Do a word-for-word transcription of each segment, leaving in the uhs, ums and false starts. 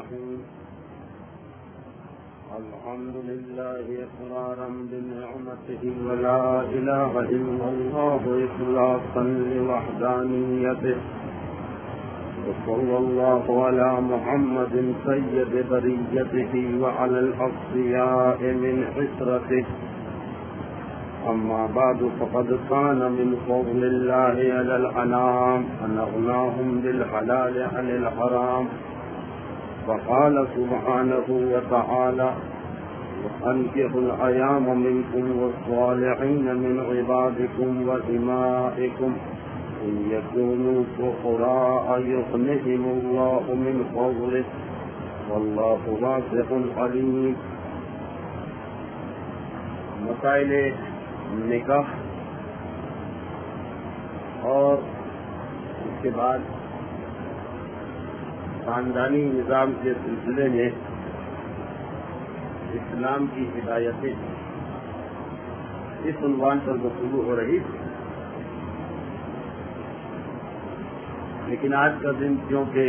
الرحيم الحمد لله إقرارا بنعمته ولا إله إلا الله إخلاصا لوحدانيته وصلى الله على محمد سيد بريته وعلى الأصفياء من حسرته. أما بعد فقد كان من فضل الله على الأنام أن أغناهم بالحلال عن الحرام، فقال سبحانه وتعالى: وأنكحوا الأيام منكم والصالحين من عبادكم وإمائكم إن يكونوا فقراء يغنهم الله من فضله والله واسع عليم. مسائل نکاح اور اس کے بعد خاندانی نظام کے سلسلے میں اسلام کی ہدایتیں اس عنوان پر گفتگو ہو رہی تھی، لیکن آج کا دن کیونکہ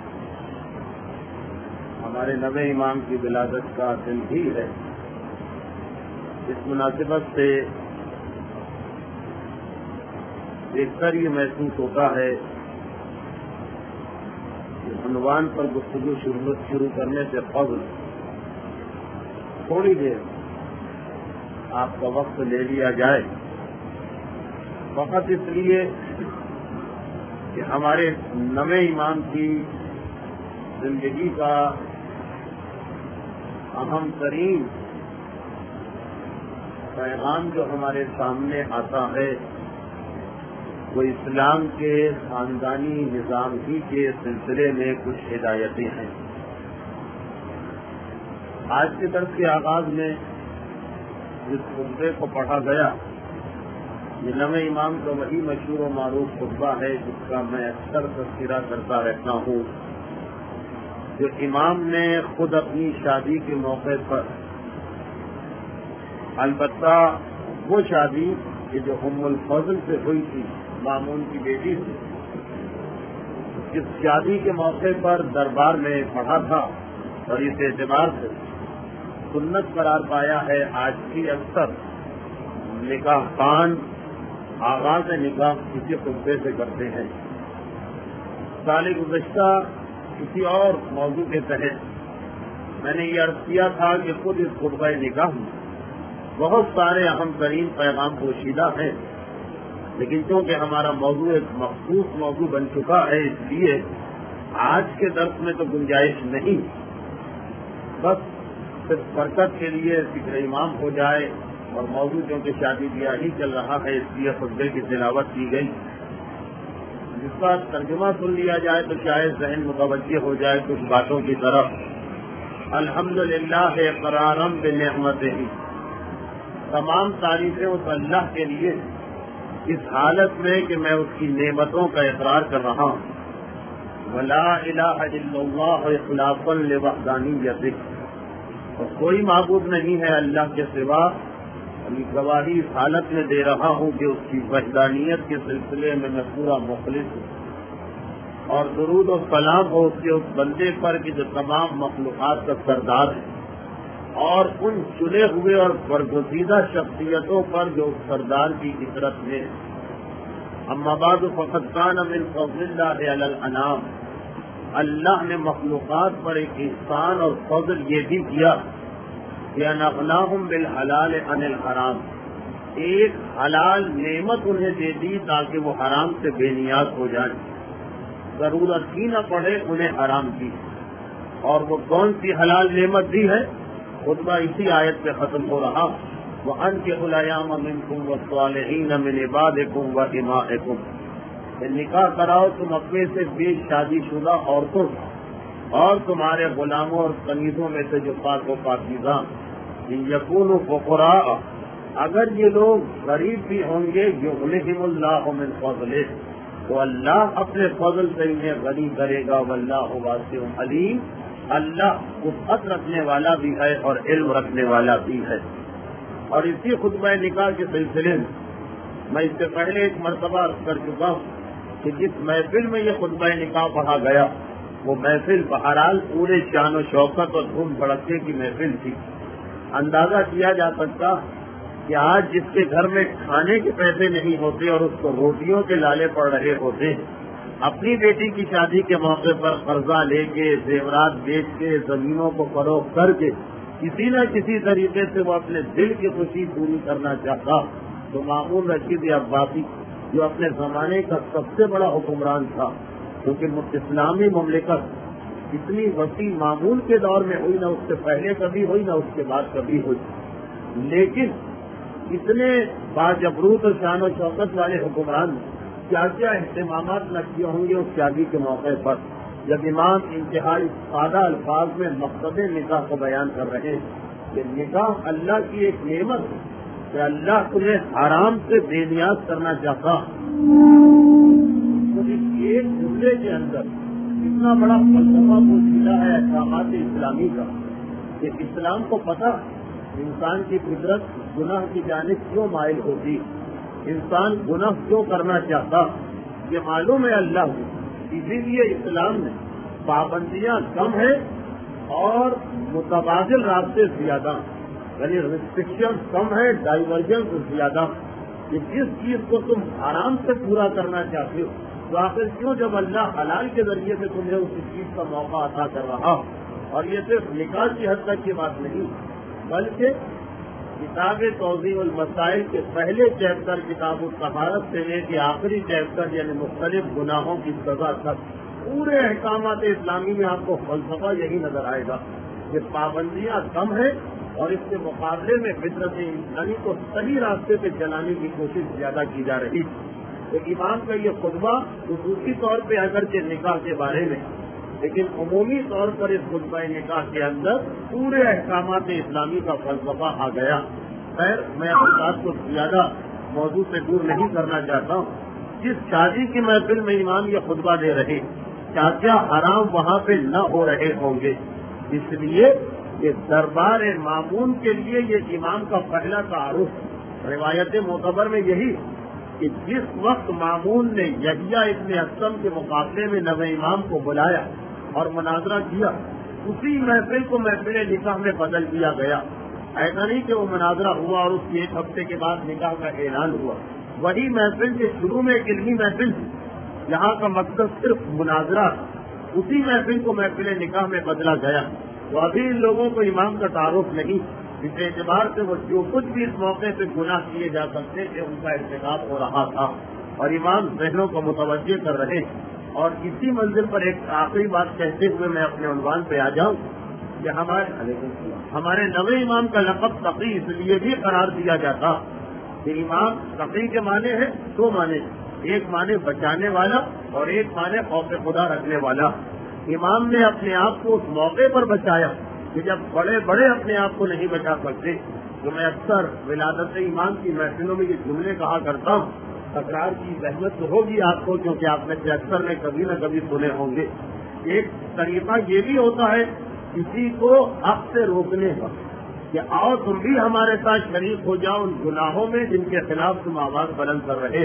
ہمارے نوے امام کی ولادت کا دن ہی ہے، اس مناسبت سے دیکھ کر یہ محسوس ہوتا ہے کہ عنوان پر گفتگو شروع کرنے سے قبل تھوڑی دیر آپ کا وقت لے لیا جائے، فقط اس لیے کہ ہمارے نوے امام کی زندگی کا اہم ترین پیغام جو ہمارے سامنے آتا ہے وہ اسلام کے خاندانی نظام ہی کے سلسلے میں کچھ ہدایتیں ہیں. آج کے درس کے آغاز میں جس خطبے کو پڑھا گیا یہ نوے امام کا وہی مشہور و معروف خطبہ ہے جس کا میں اکثر تذکرہ کرتا رہتا ہوں، جو امام نے خود اپنی شادی کے موقع پر، البتہ وہ شادی کہ جو ام الفضل سے ہوئی تھی، مامون کی بیٹی سے، اس شادی کے موقع پر دربار میں پڑھا تھا اور اس اعتبار سے سنت قرار پایا ہے. آج کی اکثر نکاح خان آغاز نکاح کسی خطبے سے کرتے ہیں. سال گزشتہ کسی اور موضوع کے تحت میں نے یہ عرض کیا تھا کہ خود اس خطبہ نکاح میں بہت سارے اہم ترین پیغام پوشیدہ ہیں، لیکن چونکہ ہمارا موضوع ایک مخصوص موضوع بن چکا ہے اس لیے آج کے درس میں تو گنجائش نہیں، بس صرف برکت کے لیے ذکر امام ہو جائے اور موضوع چونکہ شادی بیاہ ہی چل رہا ہے اس لیے خطبے کی تلاوت کی گئی، جس کا ترجمہ سن لیا جائے تو شاید ذہن متوجہ ہو جائے کچھ باتوں کی طرف. الحمدللہ اقرارا بنعمتہ، تمام تعریفیں اس اللہ کے لیے اس حالت میں کہ میں اس کی نعمتوں کا اقرار کر رہا ہوں. ولا الہ الا اللہ اخلاصا لوحدانیتہ، اور کوئی معبود نہیں ہے اللہ کے سوا، گواہی اس حالت میں دے رہا ہوں کہ اس کی وحدانیت کے سلسلے میں میں پورا مخلص ہوں. اور درود و سلام ہو اس کے اس بندے پر کہ جو تمام مخلوقات کا سردار ہے، اور ان چنے ہوئے اور برگزیدہ شخصیتوں پر جو اس سردار کی عزت میں. اما بعد فقد کان من فضل اللہ علی الانام، اللہ نے مخلوقات پر ایک احسان اور فضل یہ بھی کیا کہ ان اغناہم بالحلال عن الحرام، ایک حلال نعمت انہیں دے دی تاکہ وہ حرام سے بے نیاز ہو جائیں، ضرورت ہی نہ پڑے انہیں حرام کی. اور وہ کون سی حلال نعمت دی ہے؟ خطبہ اسی آیت پہ ختم ہو رہا. وَأَنكِحُوا الْأَيَامَ مِنكُمْ وَالصَّالِحِينَ مِنْ عِبَادِكُمْ وَإِمَائِكُمْ، نکاح کراؤ تم اپنے سے بے شادی شدہ عورتوں اور تمہارے غلاموں اور کنیزوں میں سے جو پاک و پاکیزہ. إِن يَكُونُوا فُقَرَاءَ، اگر یہ لوگ غریب بھی ہوں گے، يُغْنِهِمُ اللَّهُ مِنْ فَضْلِهِ، تو اللہ اپنے فضل سے انہیں غنی کرے گا. وَاللَّهُ وَاسِعٌ عَلِيمٌ، اللہ وسعت رکھنے والا بھی ہے اور علم رکھنے والا بھی ہے. اور اسی خطبہ نکاح کے سلسلے میں میں اس سے پہلے ایک مرتبہ عرض کر چکا ہوں کہ جس محفل میں یہ خطبہ نکاح پڑھا گیا وہ محفل بہرحال پورے شان و شوکت اور دھوم بھڑکے کی محفل تھی. اندازہ کیا جا سکتا کہ آج جس کے گھر میں کھانے کے پیسے نہیں ہوتے اور اس کو روٹیوں کے لالے پڑ رہے ہوتے، اپنی بیٹی کی شادی کے موقع پر قرضہ لے کے، زیورات بیچ کے، زمینوں کو فروخت کر کے کسی نہ کسی طریقے سے وہ اپنے دل کی خوشی پوری کرنا چاہتا، تو مامون رشید عباسی جو اپنے زمانے کا سب سے بڑا حکمران تھا، کیونکہ اسلامی مملکت اتنی وسیع مامون کے دور میں ہوئی، نہ اس سے پہلے کبھی ہوئی نہ اس کے بعد کبھی ہوئی، لیکن اتنے باجبروت اور شان و شوکت والے حکمران کیا کیا اہتمامات نہ کیے ہوں گے اس شادی کے موقع پر، جب امام انتہائی سادہ الفاظ میں مقصد نکاح کو بیان کر رہے ہیں کہ نکاح اللہ کی ایک نعمت ہے کہ اللہ تمہیں حرام سے بے نیاز کرنا چاہتا. تو اس ایک جملے کے اندر اتنا بڑا فلسفہ پوشیدہ ہے احکامات اسلامی کا کہ اسلام کو پتہ انسان کی فطرت گناہ کی جانب کیوں مائل ہوتی، انسان گناہ کیوں کرنا چاہتا، یہ معلوم ہے اللہ کو. اسی لیے اسلام میں پابندیاں کم ہیں اور متبادل راستے زیادہ، یعنی ریسٹرکشن کم ہے، ڈائیورجنس زیادہ. کہ جس چیز کو تم آرام سے پورا کرنا چاہتے ہو تو آخر کیوں جب اللہ حلال کے ذریعے سے تمہیں اس چیز کا موقع عطا کر رہا. اور یہ صرف نکاح کی حد تک کی بات نہیں، بلکہ کتاب توضیح المسائل کے پہلے چیپٹر کتاب الطہارت سے لے کے آخری چیپٹر یعنی مختلف گناہوں کی سزا تک پورے احکامات اسلامی میں آپ کو فلسفہ یہی نظر آئے گا کہ پابندیاں کم ہیں اور اس کے مقابلے میں فطرت انسانی کو صحیح راستے پہ چلانے کی کوشش زیادہ کی جا رہی. تو امام کا یہ خطبہ خصوصی طور پہ اگرچہ نکاح کے بارے میں، لیکن عمومی طور پر اس خطبہ نکاح کے اندر پورے احکامات اسلامی کا فلسفہ آ گیا. خیر میں اپنی بات کو زیادہ موضوع سے دور نہیں کرنا چاہتا ہوں. جس شادی کی محفل میں امام یہ خطبہ دے رہے، کیا کیا حرام وہاں پہ نہ ہو رہے ہوں گے. اس لیے کہ دربار مامون کے لیے یہ امام کا پہلا تعارف روایت معتبر میں یہی کہ جس وقت مامون نے یحییٰ ابن اسلم کے مقابلے میں نوے امام کو بلایا اور مناظرہ کیا، اسی محفل کو محفل نکاح میں بدل دیا گیا. ایسا نہیں کہ وہ مناظرہ ہوا اور اس کے ایک ہفتے کے بعد نکاح کا اعلان ہوا. وہی محفل کے شروع میں ایک علمی محفل تھی، یہاں کا مقصد صرف مناظرہ، اسی محفل کو محفل نکاح میں بدلا گیا. تو ابھی ان لوگوں کو امام کا تعارف نہیں، اس اعتبار سے وہ جو کچھ بھی اس موقع پہ گناہ کیے جا سکتے تھے ان کا ارتکاب ہو رہا تھا اور امام ذہنوں کو متوجہ کر رہے. اور اسی منزل پر ایک آخری بات کہتے ہوئے میں اپنے عنوان پہ آ جاؤں کہ ہمارے ہمارے نوے امام کا لقب تقی اس لیے بھی قرار دیا جاتا کہ امام تقی کے معنی ہے دو معنی، ایک معنی بچانے والا اور ایک معنی خوف خدا رکھنے والا. امام نے اپنے آپ کو اس موقع پر بچایا کہ جب بڑے بڑے اپنے آپ کو نہیں بچا سکتے. تو میں اکثر ولادت امام کی محفلوں میں یہ جملے کہا کرتا ہوں، تکرار کی زحمت تو ہوگی آپ کو کیونکہ آپ میں سے اکثر نے کبھی نہ کبھی سنے ہوں گے. ایک طریقہ یہ بھی ہوتا ہے کسی کو حق سے روکنے کا کہ آؤ تم بھی ہمارے ساتھ شریک ہو جاؤ ان گناہوں میں جن کے خلاف تم آواز بلند کر رہے.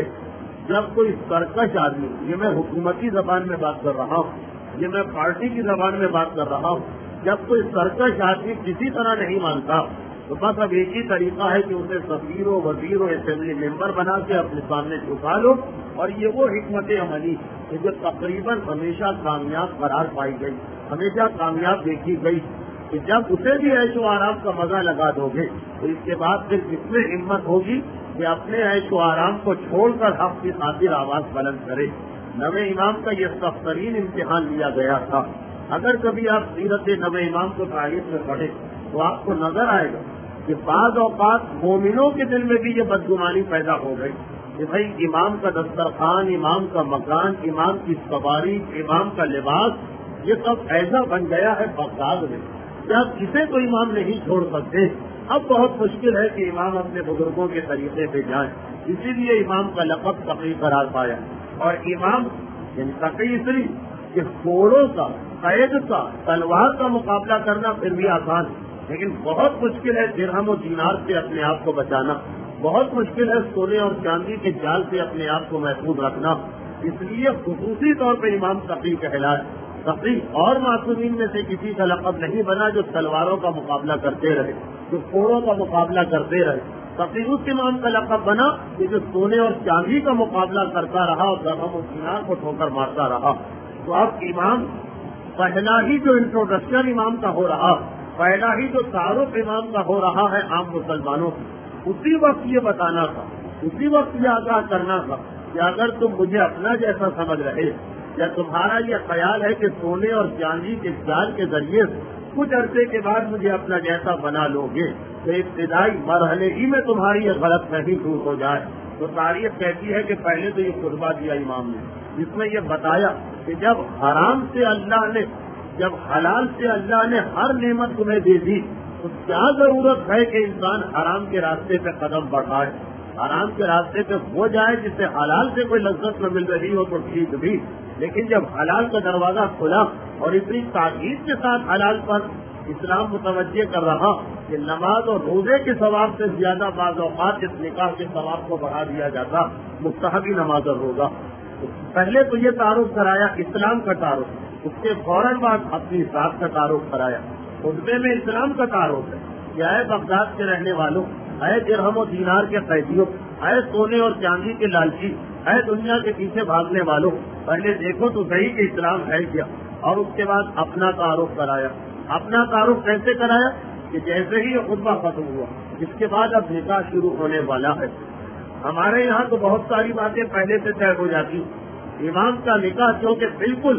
جب کوئی سرکش آدمی، یہ میں حکومتی زبان میں بات کر رہا ہوں، یہ میں پارٹی کی زبان میں بات کر رہا ہوں، جب کوئی سرکش آدمی کسی طرح نہیں مانتا تو بس اب ایک ہی طریقہ ہے کہ اسے سفیر و وزیر و اسمبلی ممبر بنا کے اپنے سامنے چھپا لو. اور یہ وہ حکمت عملی ہے جو تقریباً ہمیشہ کامیاب قرار پائی گئی، ہمیشہ کامیاب دیکھی گئی کہ جب اسے بھی عیش و آرام کا مزہ لگا دو گے تو اس کے بعد پھر کس میں ہمت ہوگی کہ اپنے عیش و آرام کو چھوڑ کر حق کی خاطر آواز بلند کرے. نوے امام کا یہ سخت ترین امتحان لیا گیا تھا. اگر کبھی آپ سیرت نوے امام کو تاریخ میں پڑھیں تو آپ کو نظر آئے گا کہ بعض اوقات مومنوں کے دل میں بھی یہ بدگمانی پیدا ہو گئی کہ بھائی امام کا دسترخوان، امام کا مکان، امام کی سواری، امام کا لباس، یہ سب ایسا بن گیا ہے بغداد میں کہ آپ کسی کو امام نہیں چھوڑ سکتے. اب بہت مشکل ہے کہ امام اپنے بزرگوں کے طریقے پہ جائیں. اسی لیے امام کا لقب تقی قرار پایا. اور امام یعنی تقی اس لیے کہ گھوڑوں کا، قید کا، تلوار کا مقابلہ کرنا پھر بھی آسان ہے، لیکن بہت مشکل ہے درہم و دینار سے اپنے آپ کو بچانا. بہت مشکل ہے سونے اور چاندی کے جال سے اپنے آپ کو محفوظ رکھنا. اس لیے خصوصی طور پہ امام تقی کہلائے. تقریب اور معصومین میں سے کسی کا لقب نہیں بنا جو تلواروں کا مقابلہ کرتے رہے، جو کوڑوں کا مقابلہ کرتے رہے۔ تقریب اس امام کا لقب بنا کہ جو سونے اور چاندی کا مقابلہ کرتا رہا اور درہم و دینار کو ٹھوکر مارتا رہا۔ تو اب امام پہلا ہی جو انٹروڈکشن امام کا ہو رہا، پہلا ہی جو تعارف امام کا ہو رہا ہے عام مسلمانوں کی، اسی وقت یہ بتانا تھا، اسی وقت یہ آگاہ کرنا تھا کہ اگر تم مجھے اپنا جیسا سمجھ رہے یا تمہارا یہ خیال ہے کہ سونے اور چاندی کے جال کے ذریعے سے کچھ عرصے کے بعد مجھے اپنا جیسا بنا لو گے تو ابتدائی مرحلے ہی میں تمہاری یہ غلط فہمی دور ہو جائے۔ تو تاریخ کہتی ہے کہ پہلے تو یہ خطبہ دیا امام نے جس میں یہ بتایا کہ جب حرام سے اللہ نے، جب حلال سے اللہ نے ہر نعمت تمہیں دے دی تو کیا ضرورت ہے کہ انسان حرام کے راستے پہ قدم بڑھائے، حرام کے راستے پہ وہ جائے جس سے حلال سے کوئی لذت نہ مل رہی ہو تو ٹھیک بھی، لیکن جب حلال کا دروازہ کھلا اور اتنی تاکید کے ساتھ حلال پر اسلام متوجہ کر رہا کہ نماز اور روزے کے ثواب سے زیادہ بعض اوقات اس نکاح کے ثواب کو بڑھا دیا جاتا، مستحبی نماز اور روزہ۔ پہلے تو یہ تعارف کرایا اسلام کا تعارف، اس کے فوراً بعد اپنی ذات کا تعارف کرایا۔ خطبے میں اسلام کا تعارف ہے کہ اے بغداد کے رہنے والوں، اے درہم و دینار کے قیدیوں، اے سونے اور چاندی کے لالچی، اے دنیا کے پیچھے بھاگنے والوں، پہلے دیکھو تو صحیح کہ اسلام ہے کیا۔ اور اس کے بعد اپنا تعارف کرایا۔ اپنا تعارف کیسے کرایا کہ جیسے ہی یہ خطبہ ختم ہوا اس کے بعد اب نکاح شروع ہونے والا ہے۔ ہمارے یہاں تو بہت ساری باتیں پہلے سے طے ہو جاتی، امام کا نکاح کیونکہ بالکل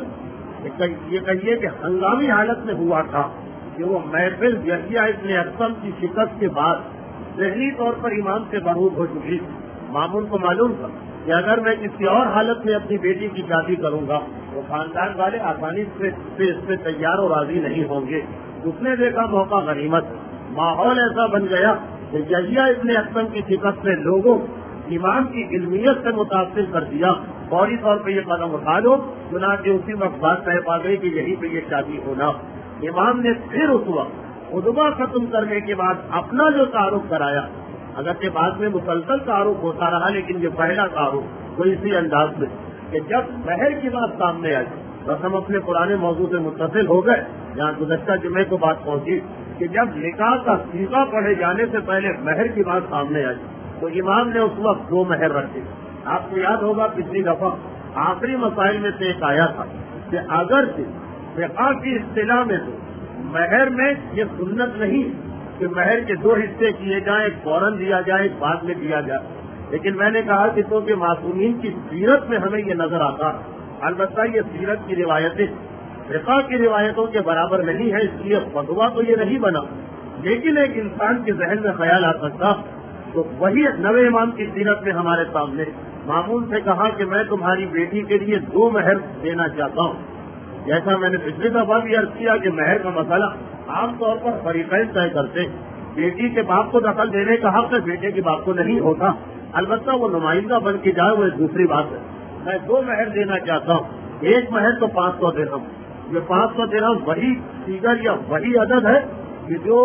یہ کہیے کہ ہنگامی حالت میں ہوا تھا کہ وہ محفل یحییٰ ابن اکثم کی شکست کے بعد ذہنی طور پر امام سے مرعوب ہو چکی تھی۔ مامون کو معلوم تھا کہ اگر میں کسی اور حالت میں اپنی بیٹی کی شادی کروں گا تو خاندان والے آسانی سے اس پہ تیار اور راضی نہیں ہوں گے۔ اس نے دیکھا موقع غنیمت، ماحول ایسا بن گیا کہ یحییٰ ابن اکثم کی شکست نے لوگوں امام کی علمیت سے متاثر کر دیا، فوری طور پہ یہ قدم اٹھا لو، چنانچہ اسی وقت بات طے پا گئی کہ یہیں پہ یہ شادی ہونا۔ امام نے پھر اس وقت خطبہ ختم کرنے کے بعد اپنا جو تعارف کرایا، اگرچہ بعد میں مسلسل تعارف ہوتا رہا لیکن یہ پہلا تعارف وہ اسی انداز میں کہ جب مہر کی بات سامنے آئی، بس ہم اپنے پرانے موضوع سے متصل ہو گئے جہاں گزشتہ جمعے کو بات پہنچی کہ جب نکاح کا سیغہ پڑھے جانے سے پہلے مہر کی بات سامنے آئی تو امام نے اس وقت دو مہر رکھے۔ آپ کو یاد ہوگا پچھلی دفعہ آخری مسائل میں سے ایک آیا تھا کہ اگر فقہ کی اصطلاح میں تو مہر میں یہ سنت نہیں کہ مہر کے دو حصے کیے جائیں، ایک فوراً دیا جائے ایک بعد میں دیا جائے، لیکن میں نے کہا کہ تو کہ معصومین کی سیرت میں ہمیں یہ نظر آتا، البتہ یہ سیرت کی روایتیں فقہ کی روایتوں کے برابر نہیں ہے، اس لیے فتویٰ تو یہ نہیں بنا، لیکن ایک انسان کے ذہن میں خیال آ سکتا تو وہی نوے امام کی سیرت میں ہمارے سامنے مامون سے کہا کہ میں تمہاری بیٹی کے لیے دو مہر دینا چاہتا ہوں۔ جیسا میں نے پچھلی دفعہ بھی عرض کیا کہ مہر کا مسئلہ عام طور پر فریقین طے کرتے، بیٹی کے باپ کو دخل دینے کا حق ہے، بیٹے کے باپ کو نہیں ہوتا، البتہ وہ نمائندہ بن کے جائے وہ ایک دوسری بات ہے۔ میں دو مہر دینا چاہتا ہوں، ایک مہر تو پانچ سو درہم، یہ پانچ سو درہم وہی فیگر یا وہی عدد ہے کہ جو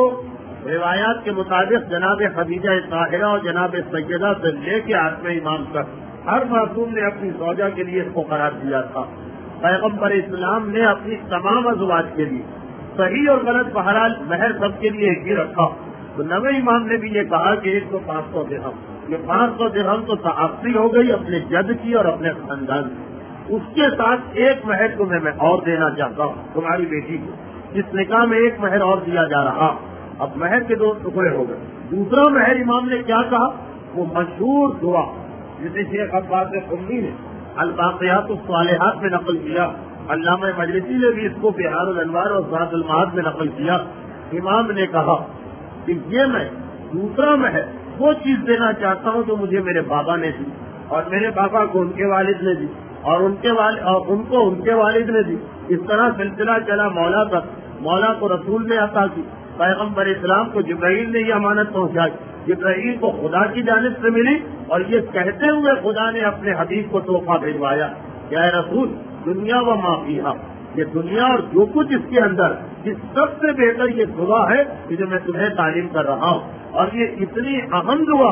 روایات کے مطابق جناب خدیجہ طاہرہ اور جناب سیدہ سے لے کے آٹھ امام تک ہر معصوم نے اپنی زوجہ کے لیے اس کو قرار دیا تھا۔ پیغمبر اسلام نے اپنی تمام ازواج کے لیے صحیح اور غلط بہرحال مہر سب کے لیے ایک ہی رکھا، تو نوے امام نے بھی یہ کہا کہ ایک تو پانچ سو درہم، یہ پانچ سو درہم تو تعاقی ہو گئی اپنے جد کی اور اپنے خاندان کی، اس کے ساتھ ایک مہر تمہیں میں اور دینا چاہتا ہوں تمہاری بیٹی کو، اس نکاح میں ایک مہر اور دیا جا رہا۔ اب مہر کے دو ٹکڑے ہو گئے۔ دوسرا مہر امام نے کیا کہا، وہ مشہور دعا جسے شیخ عباس قمی نے الباقیات الصالحات میں نقل کیا، علامہ مجلسی نے بھی اس کو بہار الانوار اور ذات المعاد میں نقل کیا۔ امام نے کہا کہ یہ میں دوسرا مہر وہ چیز دینا چاہتا ہوں جو مجھے میرے بابا نے دی اور میرے بابا کو ان کے والد نے دی اور ان کے والد اور ان کو ان کے والد نے دی، اس طرح سلسلہ چلا مولا تک، مولا کو رسول نے عطا کی، پیغمبر اسلام کو جبرائیل نے یہ امانت پہنچائی، جبرائیل کو خدا کی جانب سے ملی اور یہ کہتے ہوئے خدا نے اپنے حبیب کو تحفہ بھجوایا کہ اے رسول دنیا و ما فیہا، یہ دنیا اور جو کچھ اس کے اندر، اس سب سے بہتر یہ دعا ہے کہ جو میں تمہیں تعلیم کر رہا ہوں، اور یہ اتنی اہم دعا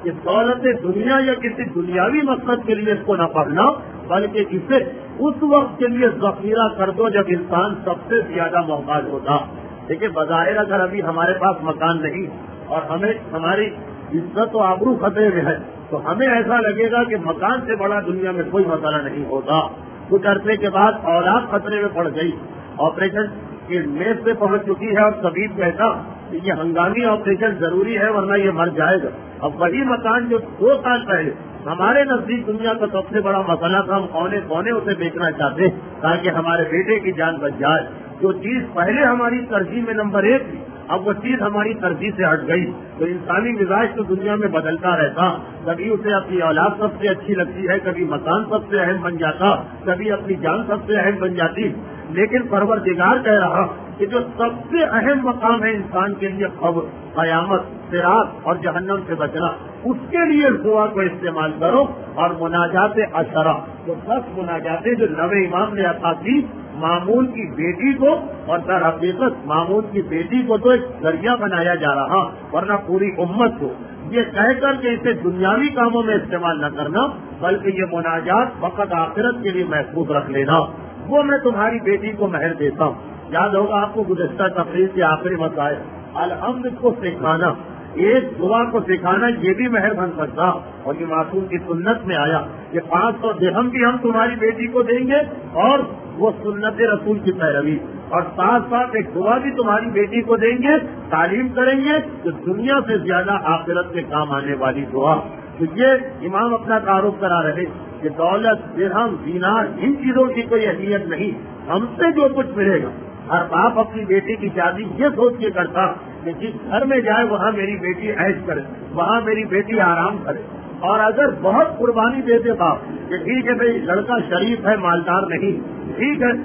کہ دولت دنیا یا کسی دنیاوی مقصد کے لیے اس کو نہ پڑھنا، بلکہ اسے اس وقت کے لیے ذخیرہ کر دو جب انسان سب سے زیادہ محتاج ہوتا۔ دیکھیے بظاہر اگر ابھی ہمارے پاس مکان نہیں اور ہمیں ہماری عزت و آبرو خطرے میں ہے تو ہمیں ایسا لگے گا کہ مکان سے بڑا دنیا میں کوئی مسئلہ نہیں ہوتا۔ کچھ عرصے کے بعد اولاد خطرے میں پڑ گئی، آپریشن کی میز پہ پہنچ چکی ہے اور طبیب کہتا کہ یہ ہنگامی آپریشن ضروری ہے ورنہ یہ مر جائے گا۔ اب وہی مکان جو دو سال پہلے ہمارے نزدیک دنیا کا سب سے بڑا مسئلہ تھا، ہم کونے کونے اسے بیچنا چاہتے تاکہ ہمارے بیٹے کی جان بچ جائے۔ جو چیز پہلے ہماری ترجیح میں نمبر ایک تھی اب وہ چیز ہماری ترجیح سے ہٹ گئی۔ تو انسانی مزاج تو دنیا میں بدلتا رہتا، کبھی اسے اپنی اولاد سب سے اچھی لگتی ہے، کبھی مکان سب سے اہم بن جاتا، کبھی اپنی جان سب سے اہم بن جاتی۔ لیکن پروردگار کہہ رہا کہ جو سب سے اہم مقام ہے انسان کے لیے قبر، قیامت، صراط اور جہنم سے بچنا، اس کے لیے اس دعا کو استعمال کرو۔ اور مناجات اشرا، جو دس مناجاتیں جو نوے امام نے عطا کی مامون کی بیٹی کو، اور در حقیقت مامون کی بیٹی کو تو ایک ذریعہ بنایا جا رہا ورنہ پوری امت کو، یہ کہہ کر کے اسے دنیاوی کاموں میں استعمال نہ کرنا بلکہ یہ مناجات فقط آخرت کے لیے محفوظ رکھ لینا۔ وہ میں تمہاری بیٹی کو مہر دیتا ہوں۔ یاد ہوگا آپ کو گزشتہ تقریر کے آخری مسائل، الحمد کو سکھانا، ایک دعا کو سکھانا یہ بھی مہر بن سکتا، اور یہ معصوم کی سنت میں آیا کہ پانچ سو درہم بھی ہم تمہاری بیٹی کو دیں گے اور وہ سنت رسول کی پیروی، اور ساتھ ساتھ ایک دعا بھی تمہاری بیٹی کو دیں گے، تعلیم کریں گے جو دنیا سے زیادہ آخرت میں کام آنے والی دعا۔ تو یہ امام اپنا تعارف کرا رہے کہ دولت، درہم، دینار، ان چیزوں کی کوئی اہمیت نہیں، ہم سے جو کچھ ملے گا۔ ہر باپ اپنی بیٹی کی شادی یہ سوچ کے کرتا کہ جس گھر میں جائے وہاں میری بیٹی عیش کرے، وہاں میری بیٹی آرام کرے۔ اور اگر بہت قربانی دیتے باپ کہ ٹھیک ہے بھائی لڑکا شریف ہے، مالدار نہیں، ٹھیک ہے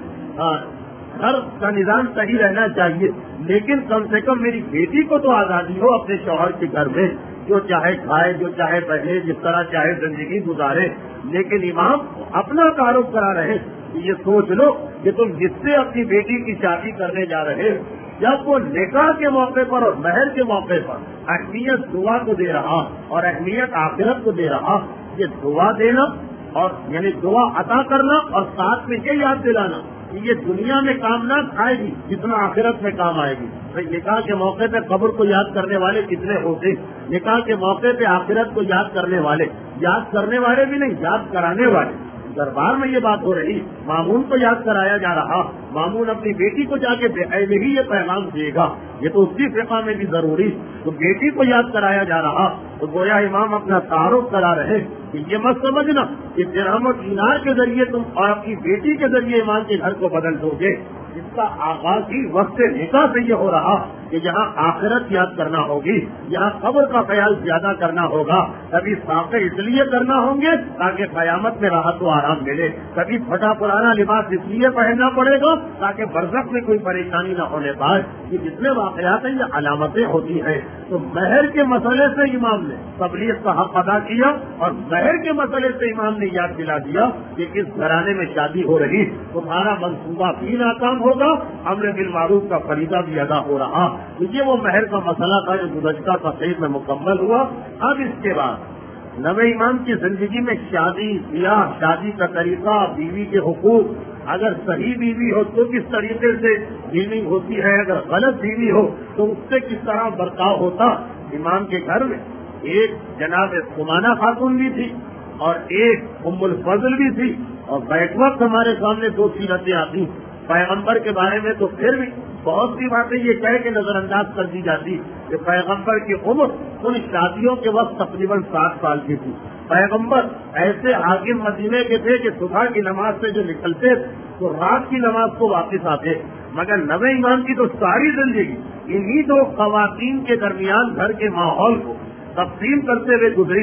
گھر کا نظام صحیح رہنا چاہیے، لیکن کم سے کم میری بیٹی کو تو آزادی ہو اپنے شوہر کے گھر میں، جو چاہے کھائے، جو چاہے پہنے، جس طرح چاہے زندگی گزارے۔ لیکن امام اپنا تعارف کرا رہے کہ یہ سوچ لو کہ تم جس سے اپنی بیٹی کی شادی کرنے جا رہے جب وہ نکاح کے موقع پر اور مہر کے موقع پر اہمیت دعا کو دے رہا اور اہمیت آخرت کو دے رہا، یہ دعا دینا اور یعنی دعا عطا کرنا اور ساتھ میں یہ یاد دلانا کہ یہ دنیا میں کام نہ آئے گی جتنا آخرت میں کام آئے گی۔ بھائی نکاح کے موقع پہ قبر کو یاد کرنے والے کتنے ہوتے، نکاح کے موقع پہ آخرت کو یاد کرنے والے، یاد کرنے والے بھی نہیں، یاد کرانے والے۔ دربار میں یہ بات ہو رہی، مامون کو یاد کرایا جا رہا، مامون اپنی بیٹی کو جا کے بے ہی یہ پیغام دے گا، یہ تو اس کی فقہ میں بھی ضروری، تو بیٹی کو یاد کرایا جا رہا تو گویا امام اپنا تعارف کرا رہے کہ یہ مت سمجھنا کہ درہم و دینار کے ذریعے تم اور اپنی بیٹی کے ذریعے ایمان کے گھر کو بدل دو گے۔ اس کا آغاز ہی وقت نکاح سے یہ ہو رہا کہ یہاں آخرت یاد کرنا ہوگی، یہاں قبر کا خیال زیادہ کرنا ہوگا، کبھی ساقے اس لیے کرنا ہوں گے تاکہ قیامت میں راحت و آرام ملے، کبھی پھٹا پرانا لباس اس لیے پہننا پڑے گا تاکہ برزخ میں کوئی پریشانی نہ ہونے پائے۔ یہ جتنے واقعات ہیں یہ علامتیں ہوتی ہیں۔ تو مہر کے مسئلے سے امام نے تبلیغ کا حق ادا کیا اور مہر کے مسئلے سے امام نے یاد دلا دیا کہ اس گھرانے میں شادی ہو رہی، تمہارا منصوبہ بھی ناکام ہوگا، امر بالمعروف کا فریضہ بھی ادا ہو رہا۔ تو یہ وہ مہر کا مسئلہ تھا جو گزشتہ تقریر میں مکمل ہوا۔ اب اس کے بعد نوے امام کی زندگی میں شادی، بیاہ، شادی کا طریقہ، بیوی کے حقوق، اگر صحیح بیوی ہو تو کس طریقے سے ڈیلنگ ہوتی ہے، اگر غلط بیوی ہو تو اس سے کس طرح برتاؤ ہوتا۔ امام کے گھر میں ایک جناب سمانہ خاتون بھی تھی اور ایک ام الفضل بھی تھی، اور بیک وقت ہمارے سامنے دو سیرتیں آتی پیغمبر کے بارے میں، تو پھر بھی بہت سی باتیں یہ کہہ کے نظر انداز کر دی جاتی کہ پیغمبر کی عمر ان شادیوں کے وقت تقریباً سات سال کی تھی۔ پیغمبر ایسے حاکم مدینے کے تھے کہ صبح کی نماز سے جو نکلتے تو رات کی نماز کو واپس آتے، مگر نوے امام کی تو ساری زندگی انہی دو خواتین کے درمیان گھر کے ماحول کو تقسیم کرتے ہوئے گزری۔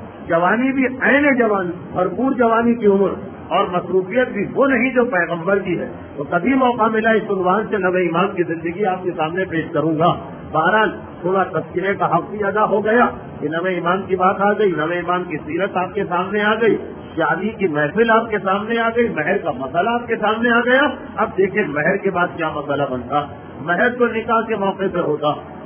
جوانی بھی عین جوانی، بھرپور جوانی کی عمر، اور مصروفیت بھی وہ نہیں جو پیغمبر کی ہے۔ تو کبھی موقع ملا اس عنوان سے نوے امام کی زندگی آپ کے سامنے پیش کروں گا۔ بہرحال تھوڑا تذکرے کا حق بھی ادا ہو گیا کہ نوے امام کی بات آ گئی، نوے امام کی سیرت آپ کے سامنے آ گئی، شادی کی محفل آپ کے سامنے آ گئی، مہر کا مسئلہ آپ کے سامنے آ گیا۔ اب دیکھیں مہر کے بعد کیا مسئلہ بنتا۔ مہر تو نکاح کے موقع پہ ہوتا،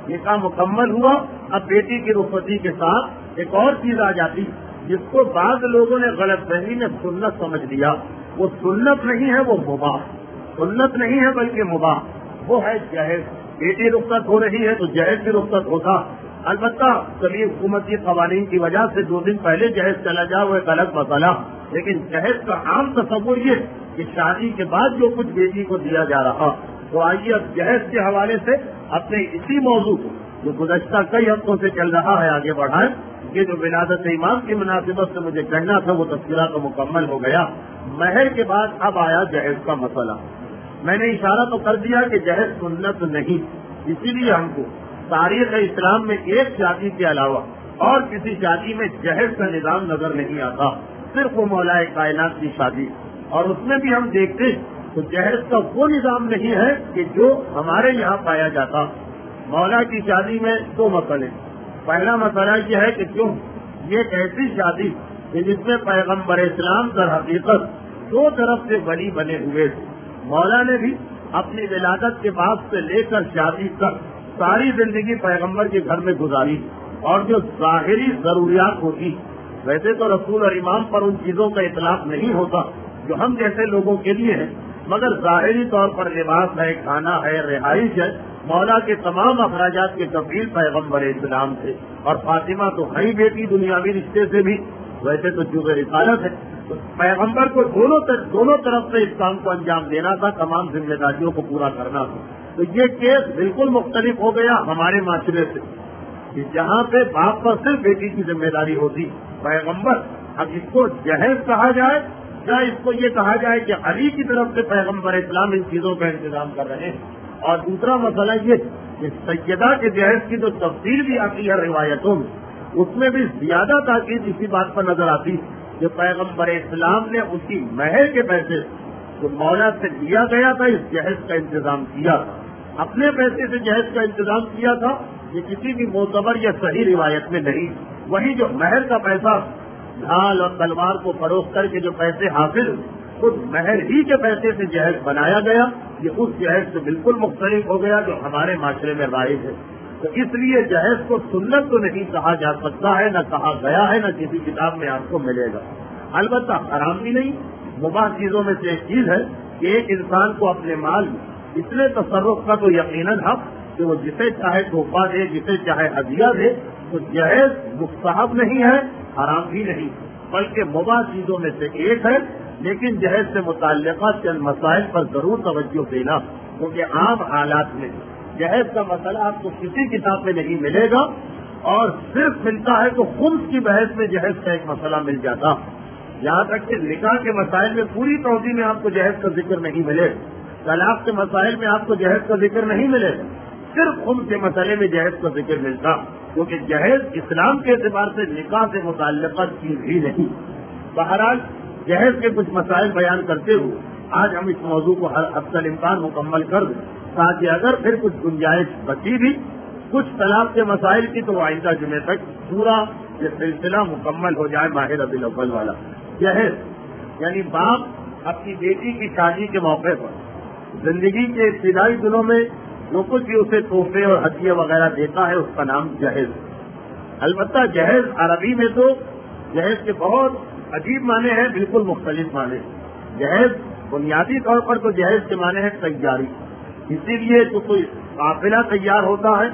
نکاح مکمل ہوا، اب بیٹی کی رخصتی کے ساتھ ایک اور چیز آ جاتی جس کو بعض لوگوں نے غلط فہمی میں سنت سمجھ لیا. وہ سنت نہیں ہے، وہ مباح. سنت نہیں ہے بلکہ مباح. وہ ہے جہیز. بیٹی رخصت ہو رہی ہے تو جہیز بھی رخصت ہوگا. البتہ کبھی حکومتی قوانین کی وجہ سے دو دن پہلے جہیز چلا جائے وہ ایک الگ مسئلہ، لیکن جہیز کا عام تصور یہ کہ شادی کے بعد جو کچھ بیٹی کو دیا جا رہا. تو آئیے اب جہیز کے حوالے سے اپنے اسی موضوع کو جو گزشتہ کئی ہفتوں سے چل رہا ہے آگے بڑھائیں. یہ جو ولادت امام کی مناسبت سے مجھے کہنا تھا وہ تذکرہ تو مکمل ہو گیا. مہر کے بعد اب آیا جہیز کا مسئلہ. میں نے اشارہ تو کر دیا کہ جہیز سنت نہیں، اسی لیے ہم کو تاریخ اسلام میں ایک شادی کے علاوہ اور کسی شادی میں جہیز کا نظام نظر نہیں آتا، صرف وہ مولا کائنات کی شادی. اور اس میں بھی ہم دیکھتے تو جہیز کا وہ نظام نہیں ہے کہ جو ہمارے یہاں پایا جاتا. مولا کی شادی میں دو مسئلے. پہلا مسئلہ یہ ہے کہ کیوں یہ ایک ایسی شادی کہ جس میں پیغمبر اسلام در حقیقت دو طرف سے ولی بنے ہوئے تھے. مولا نے بھی اپنی ولادت کے بعد سے لے کر شادی تک ساری زندگی پیغمبر کے گھر میں گزاری، اور جو ظاہری ضروریات ہوتی، ویسے تو رسول اور امام پر ان چیزوں کا اطلاق نہیں ہوتا جو ہم جیسے لوگوں کے لیے ہے، مگر ظاہری طور پر لباس ہے، کھانا ہے، رہائش ہے. مولا کے تمام اخراجات کے کفیل پیغمبر اسلام تھے، اور فاطمہ تو ہے بیٹی دنیاوی رشتے سے بھی، ویسے تو جزء رسالت ہے. تو پیغمبر کو دونوں دونوں طرف سے اس کام کو انجام دینا تھا، تمام ذمہ داریوں کو پورا کرنا تھا. تو یہ کیس بالکل مختلف ہو گیا ہمارے معاشرے سے کہ جہاں پہ باپ پر صرف بیٹی کی ذمہ داری ہوتی. پیغمبر اب اس کو جہیز کہا جائے یا اس کو یہ کہا جائے کہ علی کی طرف سے پیغمبر اسلام ان چیزوں کا انتظام کر رہے ہیں. اور دوسرا مسئلہ یہ کہ سیدہ کے جہیز کی جو تفصیل بھی آتی ہے روایتوں میں، اس میں بھی زیادہ تاکید اسی بات پر نظر آتی کہ پیغمبر اسلام نے اسی مہر کے پیسے جو مولا سے لیا گیا تھا اس جہیز کا انتظام کیا تھا. اپنے پیسے سے جہیز کا انتظام کیا تھا، یہ کسی بھی معتبر یا صحیح روایت میں نہیں. وہی جو مہر کا پیسہ ڈھال اور تلوار کو فروخت کر کے جو پیسے حاصل خود مہر ہی کے پیسے سے جہیز بنایا گیا، یہ اس جہیز سے بالکل مختلف ہو گیا جو ہمارے معاشرے میں رائج ہے. تو اس لیے جہیز کو سنت تو نہیں کہا جا سکتا ہے، نہ کہا گیا ہے، نہ کسی کتاب میں آپ کو ملے گا. البتہ حرام بھی نہیں. مباح چیزوں میں سے ایک چیز ہے کہ ایک انسان کو اپنے مال میں اتنے تصرف کا تو یقیناً حق کہ وہ جسے چاہے تحفہ دے، جسے چاہے ہدیہ دے. تو جہیز مستحب نہیں ہے، حرام بھی نہیں، بلکہ مباح چیزوں میں سے ایک ہے. لیکن جہیز سے متعلقہ چند مسائل پر ضرور توجہ دینا، کیونکہ عام حالات میں جہیز کا مسئلہ آپ کو کسی کتاب میں نہیں ملے گا، اور صرف ملتا ہے تو خمس کی بحث میں جہیز کا ایک مسئلہ مل جاتا. یہاں تک کہ نکاح کے مسائل میں پوری توضیح میں آپ کو جہیز کا ذکر نہیں ملے. طلاق کے مسائل میں آپ کو جہیز کا ذکر نہیں ملے گا، صرف خمس کے مسئلے میں جہیز کا ذکر ملتا، کیونکہ جہیز اسلام کے اعتبار سے نکاح سے متعلقہ چیز ہی نہیں. بہرحال جہیز کے کچھ مسائل بیان کرتے ہوئے آج ہم اس موضوع کو ہر حد تک امکان مکمل کر دیں، تاکہ اگر پھر کچھ گنجائش بچی بھی کچھ طلاق کے مسائل کی تو آئندہ جمعے تک پورا یہ سلسلہ مکمل ہو جائے. ماہ ربیع الاول والا جہیز یعنی باپ اپنی بیٹی کی شادی کے موقع پر زندگی کے ابتدائی دنوں میں جو کچھ بھی اسے تحفے اور ہدیے وغیرہ دیتا ہے اس کا نام جہیز. البتہ جہیز عربی میں تو جہیز کے بہت عجیب معنی ہیں، بالکل مختلف معنی. جہیز بنیادی طور پر تو جہیز کے معنی ہے تیاری. اسی لیے تو کوئی قافلہ تیار ہوتا ہے،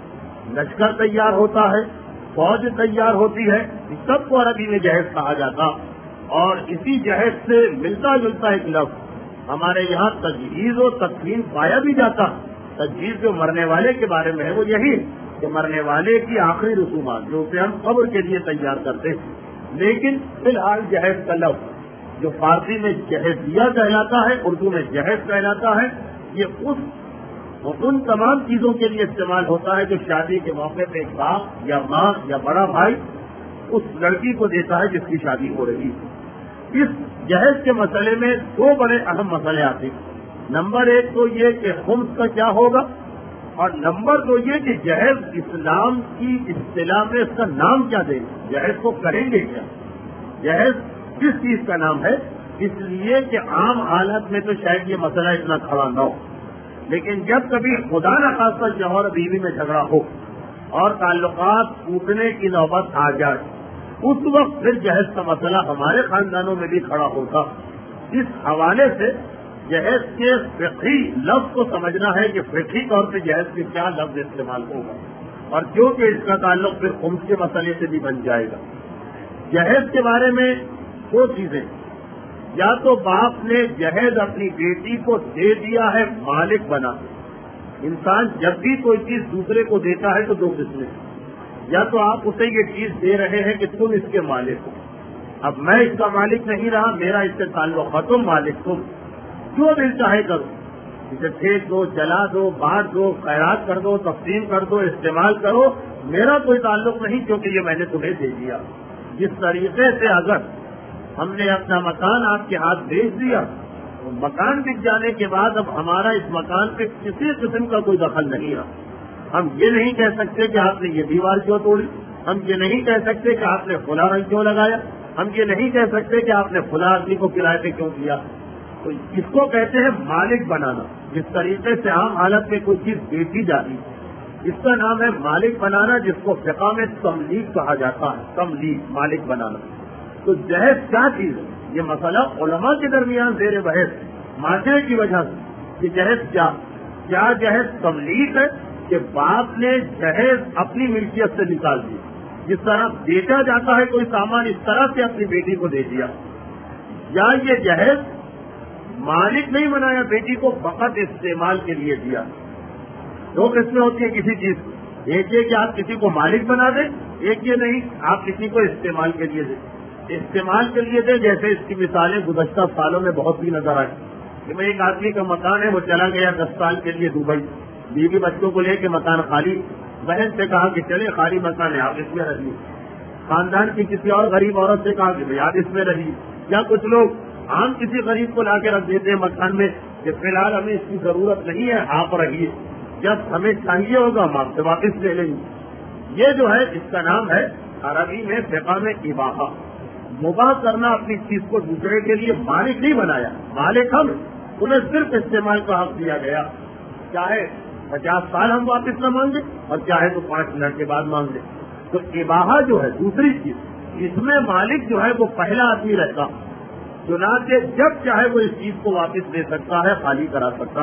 لشکر تیار ہوتا ہے، فوج تیار ہوتی ہے، اس سب کو عربی میں جہیز کہا جاتا. اور اسی جہیز سے ملتا جلتا ایک لفظ ہمارے یہاں تجہیز و تکفین پایا بھی جاتا. تجہیز جو مرنے والے کے بارے میں ہے وہ یہی کہ مرنے والے کی آخری رسومات جو اسے ہم قبر کے لیے تیار کرتے ہیں. لیکن فی الحال جہیز کا لفظ جو فارسی میں جہیزیہ کہلاتا ہے، اردو میں جہیز کہلاتا ہے، یہ اس ان تمام چیزوں کے لیے استعمال ہوتا ہے جو شادی کے موقع پہ ایک باپ یا ماں یا بڑا بھائی اس لڑکی کو دیتا ہے جس کی شادی ہو رہی ہے. اس جہیز کے مسئلے میں دو بڑے اہم مسئلے آتے ہیں. نمبر ایک تو یہ کہ خمس کا کیا ہوگا، اور نمبر دو یہ کہ جہیز اسلام کی اصطلاح میں اس کا نام کیا دیں گے، جہیز کو کریں گے کیا. جہیز کس چیز کا نام ہے، اس لیے کہ عام حالت میں تو شاید یہ مسئلہ اتنا کھڑا نہ ہو، لیکن جب کبھی خدا نہ خاصا شوہر بیوی میں جھگڑا ہو اور تعلقات ٹوٹنے کی نوبت آ جائے، اس وقت پھر جہیز کا مسئلہ ہمارے خاندانوں میں بھی کھڑا ہوتا۔ اس حوالے سے جہیز کے فقہی لفظ کو سمجھنا ہے کہ فقہی طور پہ جہیز کے کیا لفظ استعمال ہوگا، اور جو کہ اس کا تعلق پھر خمس کے مسئلے سے بھی بن جائے گا۔ جہیز کے بارے میں دو چیزیں، یا تو باپ نے جہیز اپنی بیٹی کو دے دیا ہے مالک بنا، انسان جب بھی کوئی چیز دوسرے کو دیتا ہے تو دو قسمیں، یا تو آپ اسے یہ چیز دے رہے ہیں کہ تم اس کے مالک ہو، اب میں اس کا مالک نہیں رہا، میرا اس سے تعلق ختم، مالک تم، جو دل چاہے کرو، اسے پھینک دو، جلا دو، بانٹ دو، خیرات کر دو، تقسیم کر دو، استعمال کرو، میرا کوئی تعلق نہیں کیونکہ یہ میں نے تمہیں دے دیا۔ جس طریقے سے اگر ہم نے اپنا مکان آپ کے ہاتھ بیچ دیا، تو مکان بک جانے کے بعد اب ہمارا اس مکان پہ کسی قسم کا کوئی دخل نہیں رہا۔ ہم یہ نہیں کہہ سکتے کہ آپ نے یہ دیوار کیوں توڑی، ہم یہ نہیں کہہ سکتے کہ آپ نے فلاں رنگ کیوں لگایا، ہم یہ نہیں کہہ سکتے کہ آپ نے فلاں آدمی کو کرائے پہ کیوں دیا۔ تو اس کو کہتے ہیں مالک بنانا۔ جس طریقے سے عام حالت میں کوئی چیز بیچی جاتی اس کا نام ہے مالک بنانا، جس کو فقہ میں تملیک کہا جاتا ہے، تملیک، مالک بنانا۔ تو جہیز کیا چیز ہے، یہ مسئلہ علماء کے درمیان زیر بحث معاشرے کی وجہ سے کہ جہیز کیا کیا جہیز تملیک ہے کہ باپ نے جہیز اپنی ملکیت سے نکال دی، جس طرح بیچا جاتا ہے کوئی سامان اس طرح سے اپنی بیٹی کو دے دیا، یا یہ جہیز مالک نہیں بنایا، بیٹی کو فقط استعمال کے لیے دیا۔ دو قسمیں ہوتی ہیں کسی چیز کی، ایک یہ کہ آپ کسی کو مالک بنا دیں، ایک یہ نہیں آپ کسی کو استعمال کے لیے دیں۔ استعمال کے لیے دیں جیسے اس کی مثالیں گزشتہ سالوں میں بہت سی نظر آئی کہ میں ایک آدمی کا مکان ہے، وہ چلا گیا دس سال کے لیے دبئی، بیوی بچوں کو لے کے مکان خالی، بہن سے کہا کہ چلے خالی مکان ہے آپ اس میں رہیے، خاندان کی کسی اور غریب عورت سے کہا کہ آپ اس میں رہیے، یا کچھ لوگ عام کسی غریب کو لا کے رکھ دیتے ہیں مکان میں کہ فی الحال ہمیں اس کی ضرورت نہیں ہے، آپ رہیے، جب ہمیں چاہیے ہوگا ہم آپ سے واپس لے لیں گے۔ یہ جو ہے اس کا نام ہے عربی میں فقہ میں اباحہ، مباح کرنا، اپنی چیز کو دوسرے کے لیے مالک نہیں بنایا، مالک ہم، انہیں صرف استعمال کا حق دیا گیا، چاہے پچاس سال ہم واپس نہ مانگے اور چاہے تو پانچ منٹ کے بعد مانگ لیں۔ تو اباحہ جو ہے دوسری چیز، اس میں مالک جو ہے وہ پہلا آدمی رہتا، چنانچہ جب چاہے وہ اس چیز کو واپس لے سکتا ہے، خالی کرا سکتا۔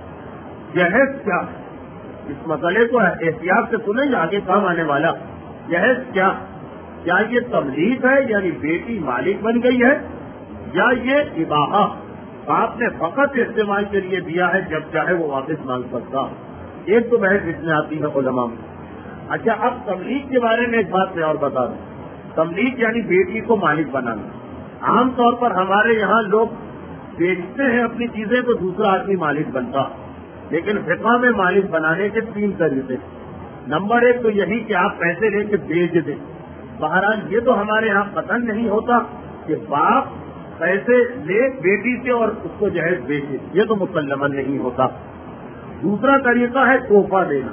جہیز کیا، اس مسئلے کو احتیاط سے سنیں گے، آگے کام آنے والا۔ جہیز کیا کیا یہ تملیک ہے یعنی بیٹی مالک بن گئی ہے، یا یہ اباحہ باپ نے فقط استعمال کے لیے دیا ہے، جب چاہے وہ واپس مانگ سکتا۔ ایک تو بحث اس میں آتی ہے علماء میں۔ اچھا، اب تملیک کے بارے میں ایک بات میں اور بتا دوں، تملیک یعنی بیٹی کو مالک بنانا۔ عام طور پر ہمارے یہاں لوگ بیچتے ہیں اپنی چیزیں تو دوسرا آدمی مالک بنتا، لیکن فقہ میں مالک بنانے کے تین طریقے۔ نمبر ایک تو یہی کہ آپ پیسے لے کے بیچ دیں۔ بہرحال یہ تو ہمارے یہاں پسند نہیں ہوتا کہ باپ پیسے لے بیٹی سے اور اس کو جہیز بیچے، یہ تو مسلماً نہیں ہوتا۔ دوسرا طریقہ ہے تحفہ دینا،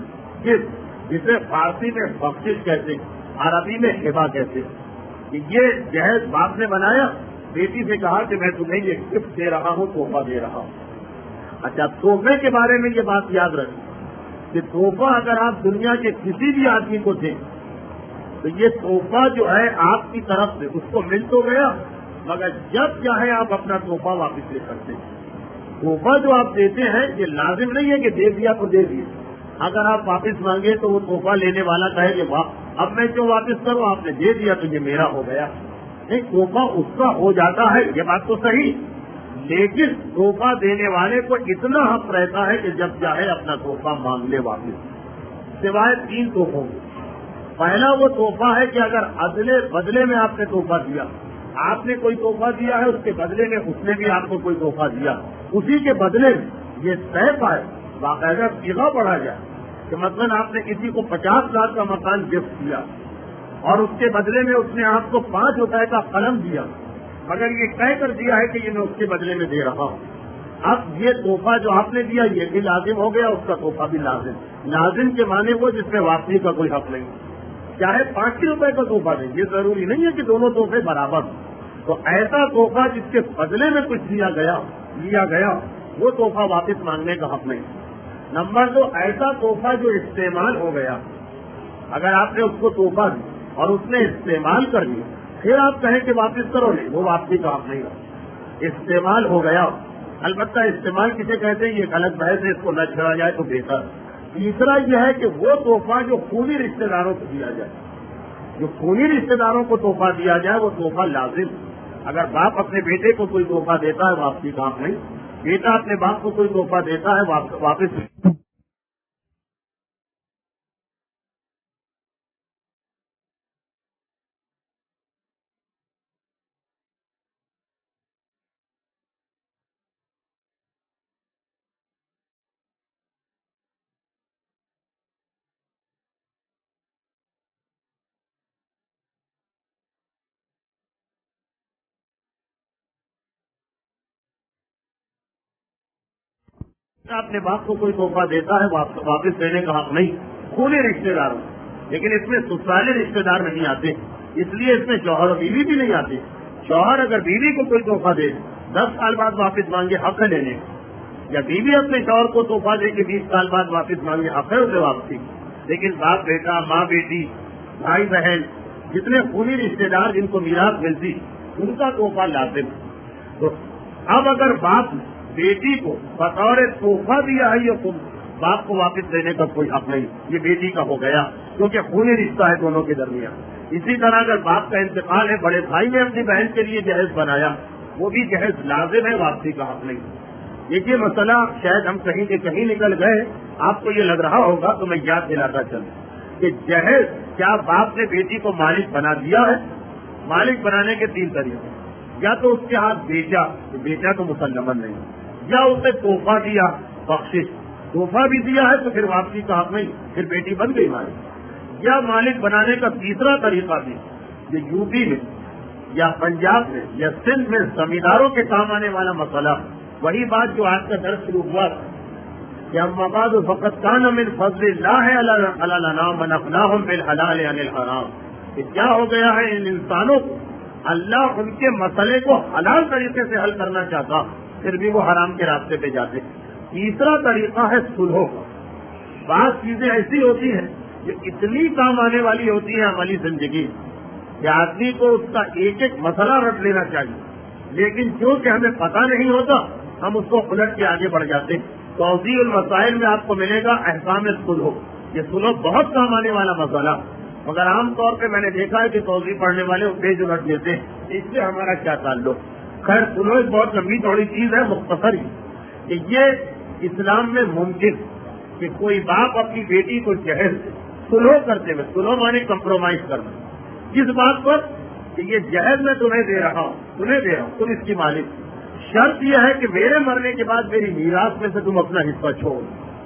جسے فارسی میں بخشش کہتے ہیں، عربی میں ہبہ کہتے ہیں، کہ یہ جہیز باپ نے بنایا، بیٹی سے کہا کہ میں تمہیں یہ گفٹ دے رہا ہوں، تحفہ دے رہا ہوں۔ اچھا، تحفے کے بارے میں یہ بات یاد رکھیں کہ تحفہ اگر آپ دنیا کے کسی بھی آدمی کو دیں تو یہ تحفہ جو ہے آپ کی طرف سے اس کو مل تو گیا، مگر جب چاہے آپ اپنا تحفہ واپس لے سکتے ہیں۔ تحفہ جو آپ دیتے ہیں یہ لازم نہیں ہے کہ دے دیا تو دے دیے، اگر آپ واپس مانگے تو وہ تحفہ لینے والا کہے کہ واہ اب میں کیوں واپس کروں، آپ نے دے دیا تو یہ میرا ہو گیا۔ نہیں، تحفہ اس کا ہو جاتا ہے، یہ بات تو صحیح، لیکن تحفہ دینے والے کو اتنا حق رہتا ہے کہ جب چاہے اپنا تحفہ مانگ لے واپس، سوائے تین تحفوں کے۔ پہلا وہ تحفہ ہے کہ اگر ادلے بدلے میں آپ نے تحفہ دیا، آپ نے کوئی تحفہ دیا ہے، اس کے بدلے میں اس نے بھی آپ کو کوئی تحفہ دیا، اسی کے بدلے میں یہ طے پائے، باقاعدہ صیغہ پڑھا جائے کہ مثلا آپ نے کسی کو پچاس لاکھ کا مکان گفٹ دیا اور اس کے بدلے میں اس نے آپ کو پانچ روپے کا قلم دیا، مگر یہ طے کر دیا ہے کہ یہ میں اس کے بدلے میں دے رہا ہوں۔ اب یہ تحفہ جو آپ نے دیا یہ بھی لازم ہو گیا، اس کا تحفہ بھی لازم۔ لازم کے معنی وہ جس میں واپسی کا کوئی حق نہیں، چاہے پانچ ہی روپے کا تحفہ دیں، یہ ضروری نہیں ہے کہ دونوں تحفے برابر ہوں۔ تو ایسا تحفہ جس کے بدلے میں کچھ دیا گیا لیا گیا وہ تحفہ واپس مانگنے کا حق نہیں۔ نمبر دو، ایسا تحفہ جو استعمال ہو گیا، اگر آپ نے اس کو تحفہ دی اور اس نے استعمال کر لیا، پھر آپ کہیں کہ واپس کرو، نہیں، وہ واپسی کا حق نہیں رہا، استعمال ہو گیا۔ البتہ استعمال کسے کہتے ہیں یہ غلط بحث ہے، اس کو نہ چھڑا جائے تو بہتر۔ تیسرا یہ ہے کہ وہ تحفہ جو خونی رشتہ داروں کو دیا جائے، جو خونی رشتہ داروں کو تحفہ دیا جائے وہ تحفہ لازم۔ اگر باپ اپنے بیٹے کو کوئی تحفہ دیتا ہے واپسی کا حق نہیں، بیٹا اپنے باپ کو کوئی تحفہ دیتا ہے واپس اپنے باپ کو کوئی تحفہ دیتا ہے واپس دینے کا حق نہیں خونی رشتے داروں، لیکن اس میں سسرالی رشتے دار نہیں آتے، اس لیے اس میں شوہر اور بیوی بھی نہیں آتے۔ شوہر اگر بیوی کو کوئی تحفہ دے دس سال بعد واپس مانگے، حق ہے لینے کا، یا بیوی اپنے شوہر کو تحفہ دے کے بیس سال بعد واپس مانگے، حق ہے اسے واپسی۔ لیکن باپ بیٹا، ماں بیٹی، بھائی بہن، جتنے خونی رشتے دار جن کو میراث ملتی، ان کا تحفہ لازم۔ تو اب اگر باپ بیٹی کو بطور تحفہ دیا ہے یہ خود باپ کو واپس دینے کا کوئی حق نہیں، یہ بیٹی کا ہو گیا، کیونکہ خونی رشتہ ہے دونوں کے درمیان۔ اسی طرح اگر باپ کا انتقال ہے، بڑے بھائی نے اپنی بہن کے لیے جہیز بنایا، وہ بھی جہیز لازم ہے، واپسی کا حق نہیں۔ دیکھیے مسئلہ شاید ہم کہیں کے کہیں نکل گئے، آپ کو یہ لگ رہا ہوگا تو میں یاد دلاتا چلوں کہ جہیز کیا باپ نے بیٹی کو مالک بنا دیا ہے؟ مالک بنانے کے تین طریقے، یا تو اس کے ہاتھ بیچا، بیچا تو مسلماً نہیں، یا اسے تحفہ دیا، بخشش، تحفہ بھی دیا ہے تو پھر واپسی کا حق نہیں، پھر بیٹی بن گئی مالک۔ یا مالک بنانے کا تیسرا طریقہ بھی، یہ یو پی میں یا پنجاب میں یا سندھ میں زمینداروں کے کام آنے والا مسئلہ، وہی بات جو آج کا درس شروع ہوا کہ اما بعد فقط کان من فضل اللہ علینا من اغناہم بالحلال عن الحرام، کہ کیا ہو گیا ہے ان انسانوں کو، اللہ ان کے مسئلے کو حلال طریقے سے حل کرنا چاہتا، پھر بھی وہ حرام کے راستے پہ جاتے۔ تیسرا طریقہ ہے سلوح کا۔ بعض چیزیں ایسی ہوتی ہیں جو اتنی کام آنے والی ہوتی ہیں عملی زندگی کہ آدمی کو اس کا ایک ایک مسئلہ رٹ لینا چاہیے، لیکن چونکہ ہمیں پتہ نہیں ہوتا ہم اس کو الٹ کے آگے بڑھ جاتے ہیں۔ توضیح المسائل میں آپ کو ملے گا احکام سلوح، یہ سلوح بہت کام آنے والا مسئلہ، مگر عام طور پہ میں نے دیکھا ہے کہ توضیح پڑھنے والے وہ پیج الٹ دیتے ہیں، اس سے ہمارا کیا تعلق؟ خیر سلوح ایک بہت لمبی چوڑی چیز ہے، مختصر ہی کہ یہ اسلام میں ممکن کہ کوئی باپ اپنی بیٹی کو جہیز سلوح کرتے ہوئے، سلوح مانے کمپرومائز کرنا، کس بات پر کہ یہ جہیز میں تمہیں دے رہا ہوں، تمہیں دے رہا ہوں، تم اس کی مالک، شرط یہ ہے کہ میرے مرنے کے بعد میری میراث میں سے تم اپنا حصہ چھوڑ۔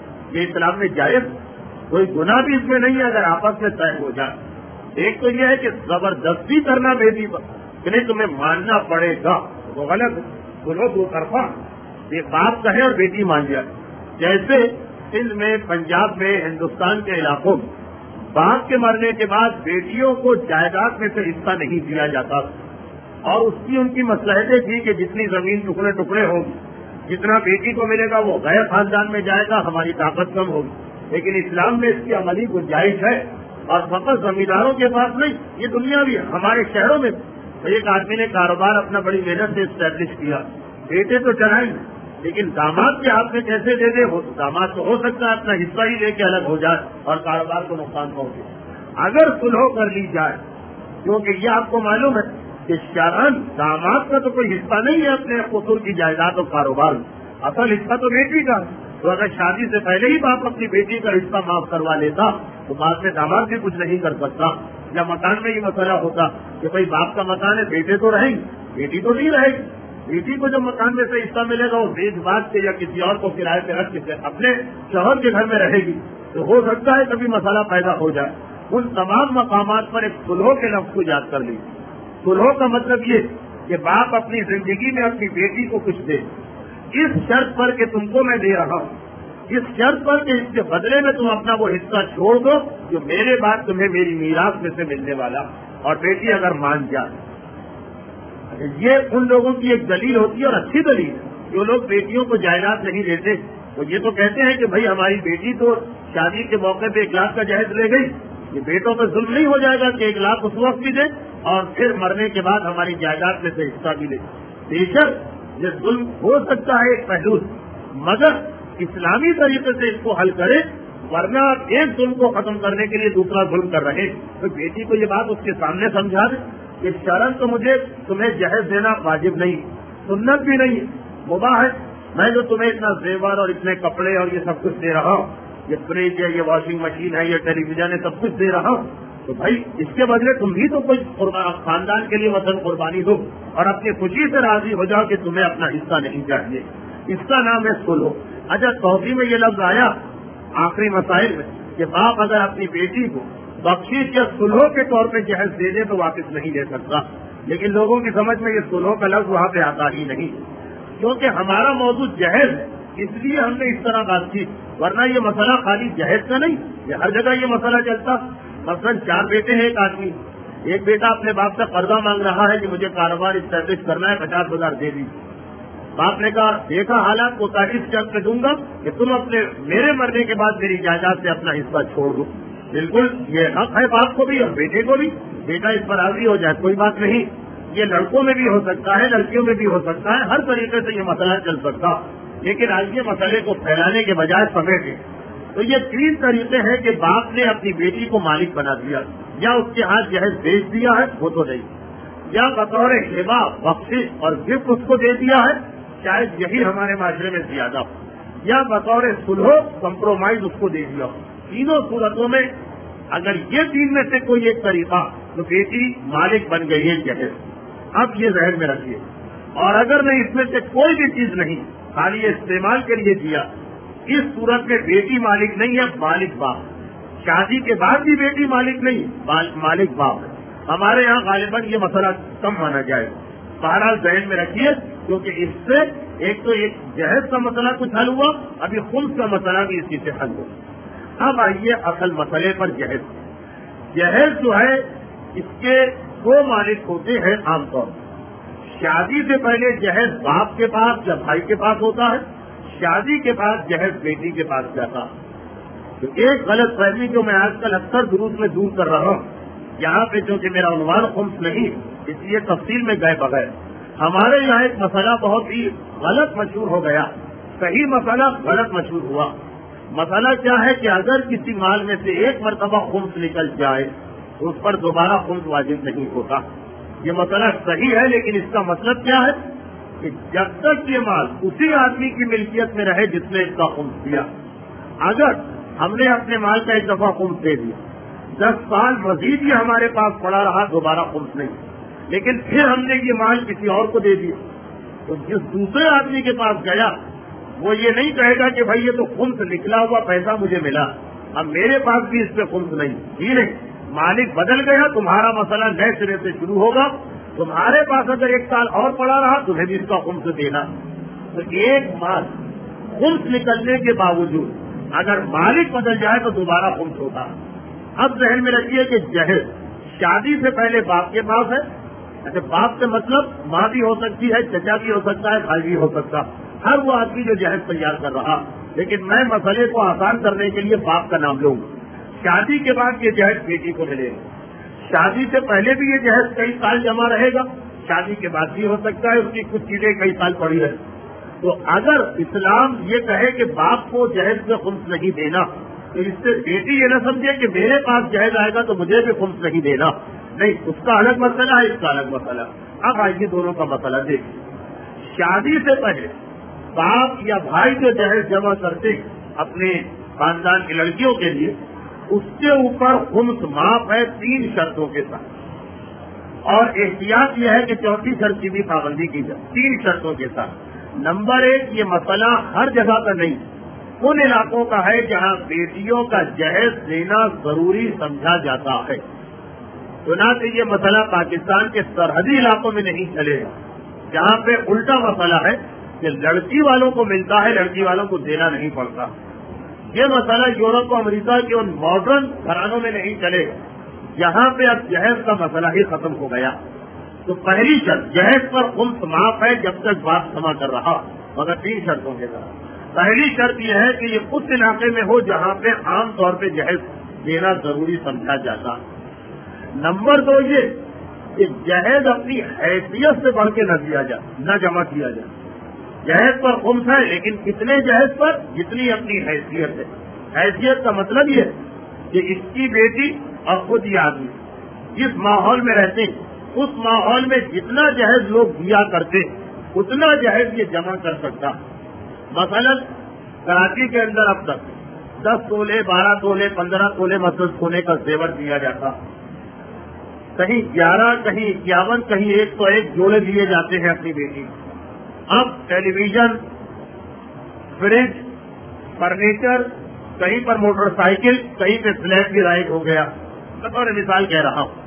یہ اسلام میں جائز، کوئی گناہ بھی اس میں نہیں ہے اگر آپس میں طے ہو جائے۔ ایک تو یہ ہے کہ زبردستی کرنا بیٹی پر کہ نہیں تمہیں ماننا پڑے گا، وہ غلط، سلوح دو طرفہ، یہ باپ کہے اور بیٹی مان جائے۔ جیسے سندھ میں، پنجاب میں، ہندوستان کے علاقوں میں باپ کے مرنے کے بعد بیٹیوں کو جائیداد میں سے حصہ نہیں دیا جاتا، اور اس کی ان کی مصلحتیں تھی کہ جتنی زمین ٹکڑے ٹکڑے ہوگی، جتنا بیٹی کو ملے گا وہ غیر خاندان میں جائے گا، ہماری طاقت کم ہوگی۔ لیکن اسلام میں اس کی عملی گنجائش ہے، اور فقط زمینداروں کے پاس نہیں، یہ دنیا بھی ہے، ہمارے شہروں میں ایک آدمی نے کاروبار اپنا بڑی محنت سے اسٹیبلش کیا، بیٹے تو چلائیں لیکن داماد کے ہاتھ میں کیسے دے دے، داماد تو ہو سکتا ہے اپنا حصہ ہی لے کے الگ ہو جائے اور کاروبار کو نقصان پہنچے۔ اگر سلوح کر لی جائے، کیونکہ یہ آپ کو معلوم ہے کہ شرعاً داماد کا تو کوئی حصہ نہیں ہے اپنے قصور کی جائیداد اور کاروبار میں، اصل حصہ تو بیٹی کا، تو اگر شادی سے پہلے ہی باپ اپنی بیٹی کا حصہ معاف کروا لیتا تو بعد میں داماد بھی کچھ نہیں کر سکتا۔ یا مکان میں یہ مسئلہ ہوتا کہ بھائی باپ کا مکان ہے، بیٹے تو رہیں گے، بیٹی تو نہیں رہے گی، بیٹی کو جب مکان میں سے حصہ ملے گا وہ بیچ باچ کے یا کسی اور کو کرائے پہ رکھ کے اپنے شوہر کے گھر میں رہے گی، تو ہو سکتا ہے کبھی مسئلہ پیدا ہو جائے۔ ان تمام مقامات پر ایک سلوح کے لفظ کو یاد کر لیجیے۔ سلوح کا مطلب یہ کہ باپ اپنی زندگی میں اپنی بیٹی کو کچھ دے، اس شرط پر کہ تم کو میں دے رہا ہوں، اس شرط پر کہ اس کے بدلے میں تم اپنا وہ حصہ چھوڑ دو جو میرے بعد تمہیں میری میراث میں سے ملنے والا، اور بیٹی اگر مان جائے۔ یہ ان لوگوں کی ایک دلیل ہوتی ہے اور اچھی دلیل ہے جو لوگ بیٹیوں کو جائیداد نہیں دیتے وہ یہ تو کہتے ہیں کہ بھائی ہماری بیٹی تو شادی کے موقع پہ ایک لاکھ کا جہیز لے گئی، یہ بیٹوں پہ ظلم نہیں ہو جائے گا کہ ایک لاکھ اس وقت بھی دے اور پھر مرنے کے بعد ہماری جائیداد میں سے حصہ بھی لے؟ بے شک یہ ظلم ہو سکتا ہے ایک پہلو، مگر اسلامی طریقے سے اس کو حل کرے، ورنہ ایک ظلم کو ختم کرنے کے لیے دوسرا ظلم کر رہے۔ تو بیٹی کو یہ بات اس کے سامنے سمجھا دے کہ شرعاً تو مجھے تمہیں جہیز دینا واجب نہیں، سنت بھی نہیں، مباح ہے، میں جو تمہیں اتنا زیور اور اتنے کپڑے اور یہ سب کچھ دے رہا ہوں، یہ فریج ہے، یہ واشنگ مشین ہے، یہ ٹیلی ویژن ہے، سب کچھ دے رہا ہوں، تو بھائی اس کے بدلے تم بھی تو کوئی خاندان کے لیے مثلاً قربانی دو اور اپنی خوشی سے راضی ہو جاؤ کہ تمہیں اپنا حصہ نہیں چاہیے۔ اس کا نام ہے صلح۔ اچھا توحفے میں یہ لفظ آیا آخری مسائل میں کہ باپ اگر اپنی بیٹی کو بخشش یا صلح کے طور پہ جہیز دے دے تو واپس نہیں لے سکتا، لیکن لوگوں کی سمجھ میں یہ صلح کا لفظ وہاں پہ آتا ہی نہیں، کیونکہ ہمارا موضوع جہیز ہے، اس لیے ہم نے اس طرح بات کی، ورنہ یہ مسئلہ خالی جہیز کا نہیں، یہ ہر جگہ یہ مسئلہ چلتا۔ مثلاً چار بیٹے ہیں ایک آدمی، ایک بیٹا اپنے باپ سے قرضہ مانگ رہا ہے کہ مجھے کاروبار اسٹیبلش کرنا ہے، پچاس ہزار دے دیجیے۔ باپ نے کہا دیکھا حالات کو تاریخ چل کے دوں گا کہ تم اپنے میرے مرنے کے بعد میری جائیداد سے اپنا حصہ چھوڑ دو۔ بالکل یہ حق ہے باپ کو بھی اور بیٹے کو بھی، بیٹا اس پر راضی ہو جائے کوئی بات نہیں، یہ لڑکوں میں بھی ہو سکتا ہے، لڑکیوں میں بھی ہو سکتا ہے، ہر طریقے سے یہ مسئلہ چل سکتا، لیکن آج کے مسئلے کو پھیلانے کے بجائے سمیٹے تو یہ تین طریقے ہیں کہ باپ نے اپنی بیٹی کو مالک بنا دیا، یا اس کے ہاتھ جہیز بیچ دیا ہے وہ تو نہیں، یا بطور ہبہ بخشش اور گفٹ اس کو دے دیا ہے، شاید یہی ہمارے معاشرے میں زیادہ ہو، یا بطور صلح کمپرومائز اس کو دے دیا ہو۔ تینوں صورتوں میں اگر یہ تین میں سے کوئی ایک طریقہ تو بیٹی مالک بن گئی ہے جہیز۔ اب یہ ذہن میں رکھیے، اور اگر نہیں اس میں سے کوئی بھی چیز نہیں، خالی استعمال کے لیے دیا، اس صورت میں بیٹی مالک نہیں ہے، مالک باپ۔ شادی کے بعد بھی بیٹی مالک نہیں، مالک باپ ہے۔ ہمارے یہاں غالباً یہ مسئلہ کم مانا جائے، بہرحال ذہن میں رکھیے، کیونکہ اس سے ایک تو ایک جہیز کا مسئلہ کچھ حل ہوا، ابھی خمس کا مسئلہ بھی اسی سے حل ہوا۔ اب آئیے اصل مسئلے پر۔ جہیز جہیز جو ہے اس کے دو مالک ہوتے ہیں عام طور پر۔ شادی سے پہلے جہیز باپ کے پاس یا بھائی کے پاس ہوتا ہے، شادی کے بعد جہیز بیٹی کے پاس جاتا ہے۔ تو ایک غلط فہمی جو میں آج کل اکثر دروس میں دور کر رہا ہوں، یہاں پہ چونکہ میرا عنوان خمس نہیں اس لیے تفصیل میں گئے بغیر، ہمارے یہاں ایک مسئلہ بہت ہی غلط مشہور ہو گیا، صحیح مسئلہ غلط مشہور ہوا۔ مسئلہ کیا ہے کہ اگر کسی مال میں سے ایک مرتبہ خمس نکل جائے تو اس پر دوبارہ خمس واجب نہیں ہوتا۔ یہ مسئلہ صحیح ہے، لیکن اس کا مطلب کیا ہے کہ جب تک یہ مال اسی آدمی کی ملکیت میں رہے جس نے اس کا خمس دیا، اگر ہم نے اپنے مال کا ایک دفعہ خمس دے دیا، دس سال مزید یہ ہمارے پاس پڑا رہا، دوبارہ خمس نہیں، لیکن پھر ہم نے یہ مال کسی اور کو دے دیا، تو جس دوسرے آدمی کے پاس گیا وہ یہ نہیں کہے گا کہ بھائی یہ تو خمس نکلا ہوا پیسہ مجھے ملا، اب میرے پاس بھی اس پہ خمس نہیں، جی نہیں، مالک بدل گیا، تمہارا مسئلہ نئے سرے سے شروع ہوگا، تمہارے پاس اگر ایک سال اور پڑا رہا تمہیں بھی اس کا خمس دینا۔ تو ایک مال خمس نکلنے کے باوجود اگر مالک بدل جائے تو دوبارہ خمس ہوتا۔ اب ذہن میں رکھیے کہ جہیز شادی سے پہلے باپ کے پاس ہے، اچھا باپ سے مطلب ماں بھی ہو سکتی ہے، چچا بھی ہو سکتا ہے، بھائی بھی ہو سکتا، ہر وہ آدمی جو جہیز تیار کر رہا، لیکن میں مسئلے کو آسان کرنے کے لیے باپ کا نام لوں گا۔ شادی کے بعد یہ جہیز بیٹی کو ملے گا، شادی سے پہلے بھی یہ جہیز کئی سال جمع رہے گا، شادی کے بعد بھی ہو سکتا ہے اس کی کچھ چیزیں کئی سال پڑی رہے۔ تو اگر اسلام یہ کہے کہ باپ کو جہیز میں خمس نہیں دینا تو اس سے بیٹی یہ نہ سمجھے کہ میرے پاس جہیز آئے گا تو مجھے بھی خمس نہیں دینا، نہیں، اس کا الگ مسئلہ ہے، اس کا الگ مسئلہ۔ اب آئیے دونوں کا مسئلہ دیکھیے۔ شادی سے پہلے باپ یا بھائی جو جہیز جمع کرتے اپنے خاندان کی لڑکیوں کے لیے، اس کے اوپر خمس معاف ہے تین شرطوں کے ساتھ، اور احتیاط یہ ہے کہ چوتھی شرط کی بھی پابندی کی جائے، تین شرطوں کے ساتھ۔ نمبر ایک، یہ مسئلہ ہر جگہ کا نہیں، ان علاقوں کا ہے جہاں بیٹیوں کا جہیز دینا ضروری سمجھا جاتا ہے۔ چنانچہ یہ مسئلہ پاکستان کے سرحدی علاقوں میں نہیں چلے گا، جہاں پہ الٹا مسئلہ ہے کہ لڑکی والوں کو ملتا ہے، لڑکی والوں کو دینا نہیں پڑتا۔ یہ مسئلہ یورپ اور امریکہ کے ان ماڈرن گھرانوں میں نہیں چلے گا جہاں پہ اب جہیز کا مسئلہ ہی ختم ہو گیا۔ تو پہلی شرط، جہیز پر خمس معاف ہے جب تک باپ سما کر رہا، مگر تین شرطوں کے ساتھ۔ پہلی شرط یہ ہے کہ یہ اس علاقے میں ہو جہاں پہ عام طور پہ جہیز دینا ضروری سمجھا جاتا. نمبر دو یہ کہ جہیز اپنی حیثیت سے بڑھ کے نہ دیا جائے، نہ جمع کیا جائے. جہیز پر خمس ہے لیکن کتنے جہیز پر؟ جتنی اپنی حیثیت ہے. حیثیت کا مطلب یہ کہ اس کی بیٹی اور خود یہ آدمی جس ماحول میں رہتے ہیں اس ماحول میں جتنا جہیز لوگ دیا کرتے اتنا جہیز یہ جمع کر سکتا. مثلا کراچی کے اندر اب تک دس تولے، بارہ تولے، پندرہ تولے مثلا سونے کا زیور دیا جاتا. کہیں گیارہ، کہیں اکیاون، کہیں ایک سو ایک جوڑے دیے جاتے ہیں اپنی بیٹی. اب ٹیلی ویژن، فریج، فرنیچر، کہیں پر موٹر سائیکل، کہیں پہ فلیٹ بھی رائڈ ہو گیا. بطور مثال کہہ رہا ہوں.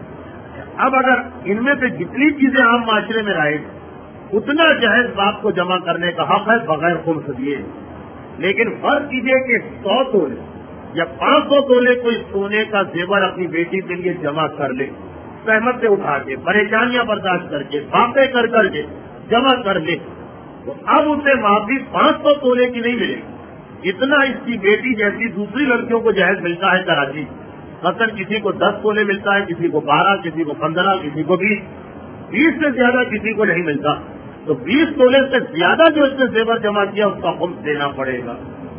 اب اگر ان میں سے جتنی چیزیں عام معاشرے میں رائڈ اتنا جہیز باپ کو جمع کرنے کا حق ہے بغیر خمس دیے. لیکن فرض کیجیے کہ سو تولے یا پانچ سو تولے کوئی سونے کا زیور اپنی بیٹی کے لیے جمع کر لے، سہمت سے اٹھا کے، پریشانیاں برداشت کر کے، باتیں کر کر کے جمع کر لے، تو اب اسے معافی پانچ سو تولے کی نہیں ملے گی. اتنا اس کی بیٹی جیسی دوسری لڑکیوں کو جہیز ملتا ہے کراچی. مثلا کسی کو دس تولے ملتا ہے، کسی کو بارہ، کسی کو پندرہ، کسی کو بیس. بیس سے زیادہ کسی کو نہیں ملتا. تو بیس تولے سے زیادہ جو اس نے زیور جمع کیا اس کا خمس دینا پڑے گا.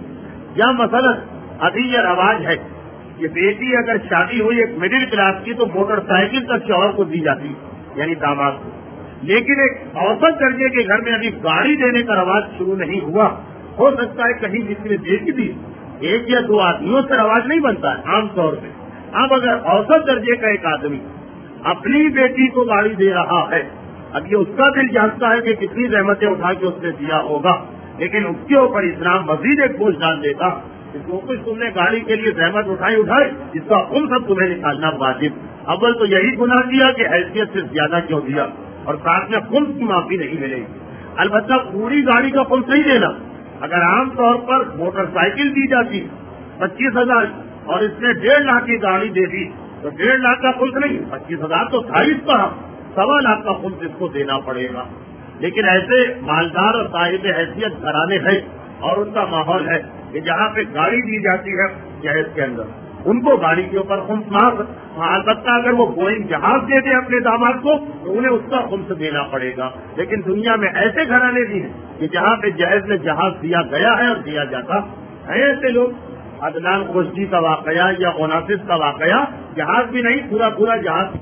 یا مثلا ابھی یہ رواج ہے کہ بیٹی اگر شادی ہوئی ایک مڈل کلاس کی تو موٹر سائیکل تک شوہر کو دی جاتی، یعنی داماد کو. لیکن ایک اوسط درجے کے گھر میں ابھی گاڑی دینے کا رواج شروع نہیں ہوا. ہو سکتا ہے کہیں جس نے دیکھی دی ایک یا دو آدمیوں سے رواج نہیں بنتا ہے عام طور پہ. اب اگر اوسط درجے کا ایک آدمی اپنی بیٹی کو گاڑی دے رہا ہے، اب یہ اس کا دل جانتا ہے کہ کتنی زحمتیں اٹھا کے اس نے دیا ہوگا، لیکن اس کے اوپر اسلام مزید ایک بوجھ ڈال دیتا کہ جو کچھ تم نے گاڑی کے لیے زحمت اٹھائی اٹھائے اس کا خمس سب تمہیں نکالنا واجب. اول تو یہی گناہ کیا کہ حیثیت سے زیادہ کیوں دیا، اور ساتھ میں خمس کی معافی نہیں ملے گی. البتہ پوری گاڑی کا خمس نہیں دینا. اگر عام طور پر موٹر سائیکل دی جاتی پچیس ہزار اور اس نے ڈیڑھ لاکھ کی گاڑی دے دی تو ڈیڑھ لاکھ کا خمس نہیں، پچیس ہزار تو تھا اس پر، سوا لاکھ کا خمس اس کو دینا پڑے گا. لیکن ایسے مالدار اور صاحب حیثیت گھرانے ہیں اور ان کا ماحول ہے کہ جہاں پہ گاڑی دی جاتی ہے جہیز کے اندر ان کو گاڑی کے اوپر خمس معاف. البتہ اگر وہ گوئنگ جہاز دے دے اپنے داماد کو تو انہیں اس کا خمس دینا پڑے گا. لیکن دنیا میں ایسے گھرانے بھی ہیں کہ جہاں پہ جہیز میں جہاز دیا گیا ہے اور دیا جاتا ہے. ایسے لوگ عدنان خوشی کا واقعہ یا اوناسس کا واقعہ، جہاز بھی نہیں پورا پورا جہاز.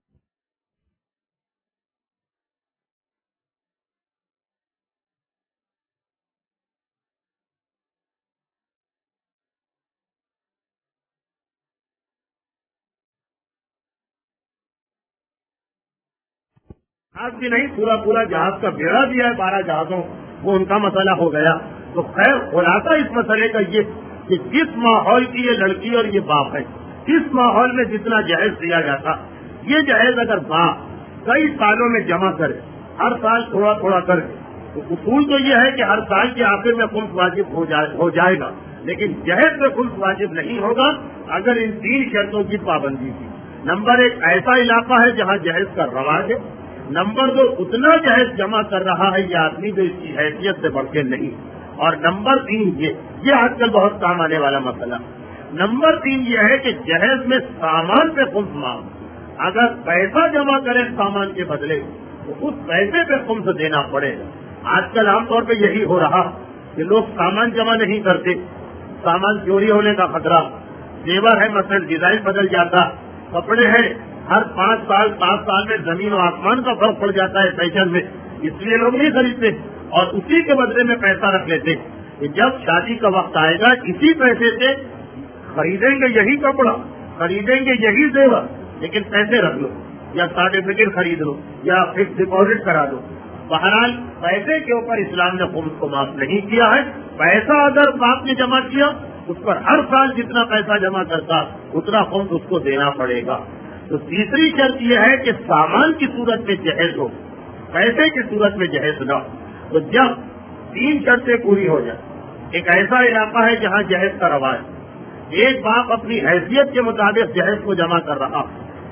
جہاز بھی نہیں پورا پورا جہاز کا بیڑا دیا ہے بارہ جہازوں، وہ ان کا مسئلہ ہو گیا. تو خیر خلاصہ اس مسئلے کا یہ کہ جس ماحول کی یہ لڑکی اور یہ باپ ہے، اس ماحول میں جتنا جہیز دیا جاتا، یہ جہیز اگر باپ کئی سالوں میں جمع کرے، ہر سال تھوڑا تھوڑا کرے، تو اصول تو یہ ہے کہ ہر سال کے آخر میں خمس واجب ہو جائے ہو جائے گا. لیکن جہیز میں خمس واجب نہیں ہوگا اگر ان تین شرطوں کی پابندی کی. نمبر ایک، ایسا علاقہ ہے جہاں جہیز کا رواج ہے. نمبر دو، اتنا جہیز جمع کر رہا ہے یہ آدمی جو اس کی حیثیت سے بڑھ کے نہیں. اور نمبر تین یہ یہ آج کل بہت کام آنے والا مسئلہ، نمبر تین یہ ہے کہ جہیز میں سامان پہ خمس مانگ. اگر پیسہ جمع کرے سامان کے بدلے تو اس پیسے پہ خمس دینا پڑے گا. آج کل عام طور پہ یہی ہو رہا کہ لوگ سامان جمع نہیں کرتے، سامان چوری ہونے کا خطرہ. زیور ہے مثلا ڈیزائن بدل جاتا، کپڑے ہیں ہر پانچ سال سات سال میں زمین و آسمان کا فرق پڑ جاتا ہے فیشن میں، اس لیے لوگ نہیں خریدتے اور اسی کے بدلے میں پیسہ رکھ لیتے کہ جب شادی کا وقت آئے گا اسی پیسے سے خریدیں گے یہی کپڑا، خریدیں گے یہی زیور، لیکن پیسے رکھ لو یا سرٹیفکیٹ خرید لو یا فکس ڈپازٹ کرا دو. بہرحال پیسے کے اوپر اسلام نے خمس کو معاف نہیں کیا ہے. پیسہ اگر باپ نے جمع کیا اس پر ہر سال جتنا پیسہ جمع کرتا اتنا خمس اس کو دینا پڑے گا. تو تیسری شرط یہ ہے کہ سامان کی صورت میں جہیز ہو، پیسے کی صورت میں جہیز نہ ہو. تو جب تین شرطیں پوری ہو جائیں، ایک ایسا علاقہ ہے جہاں جہیز کا رواج، ایک باپ اپنی حیثیت کے مطابق جہیز کو جمع کر رہا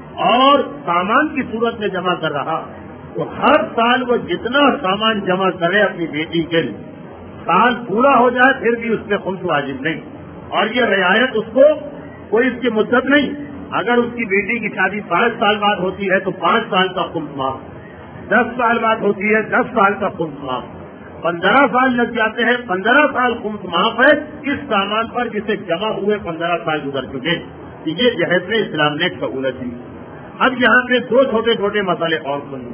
اور سامان کی صورت میں جمع کر رہا، تو ہر سال وہ جتنا سامان جمع کرے اپنی بیٹی کے لیے سال پورا ہو جائے پھر بھی اس پہ خمس واجب نہیں، اور یہ رعایت اس کو کوئی اس کی مدت نہیں. اگر اس کی بیٹی کی شادی پانچ سال بعد ہوتی ہے تو پانچ سال کا خمس معاف، دس سال بعد ہوتی ہے دس سال کا خمس معاف، پندرہ سال لگ جاتے ہیں پندرہ سال خمس معاف ہے اس سامان پر جسے جمع ہوئے پندرہ سال گزر چکے. یہ جہیز میں اسلام نے سہولت دی. اب یہاں پہ دو چھوٹے چھوٹے مسئلے اور سنیں.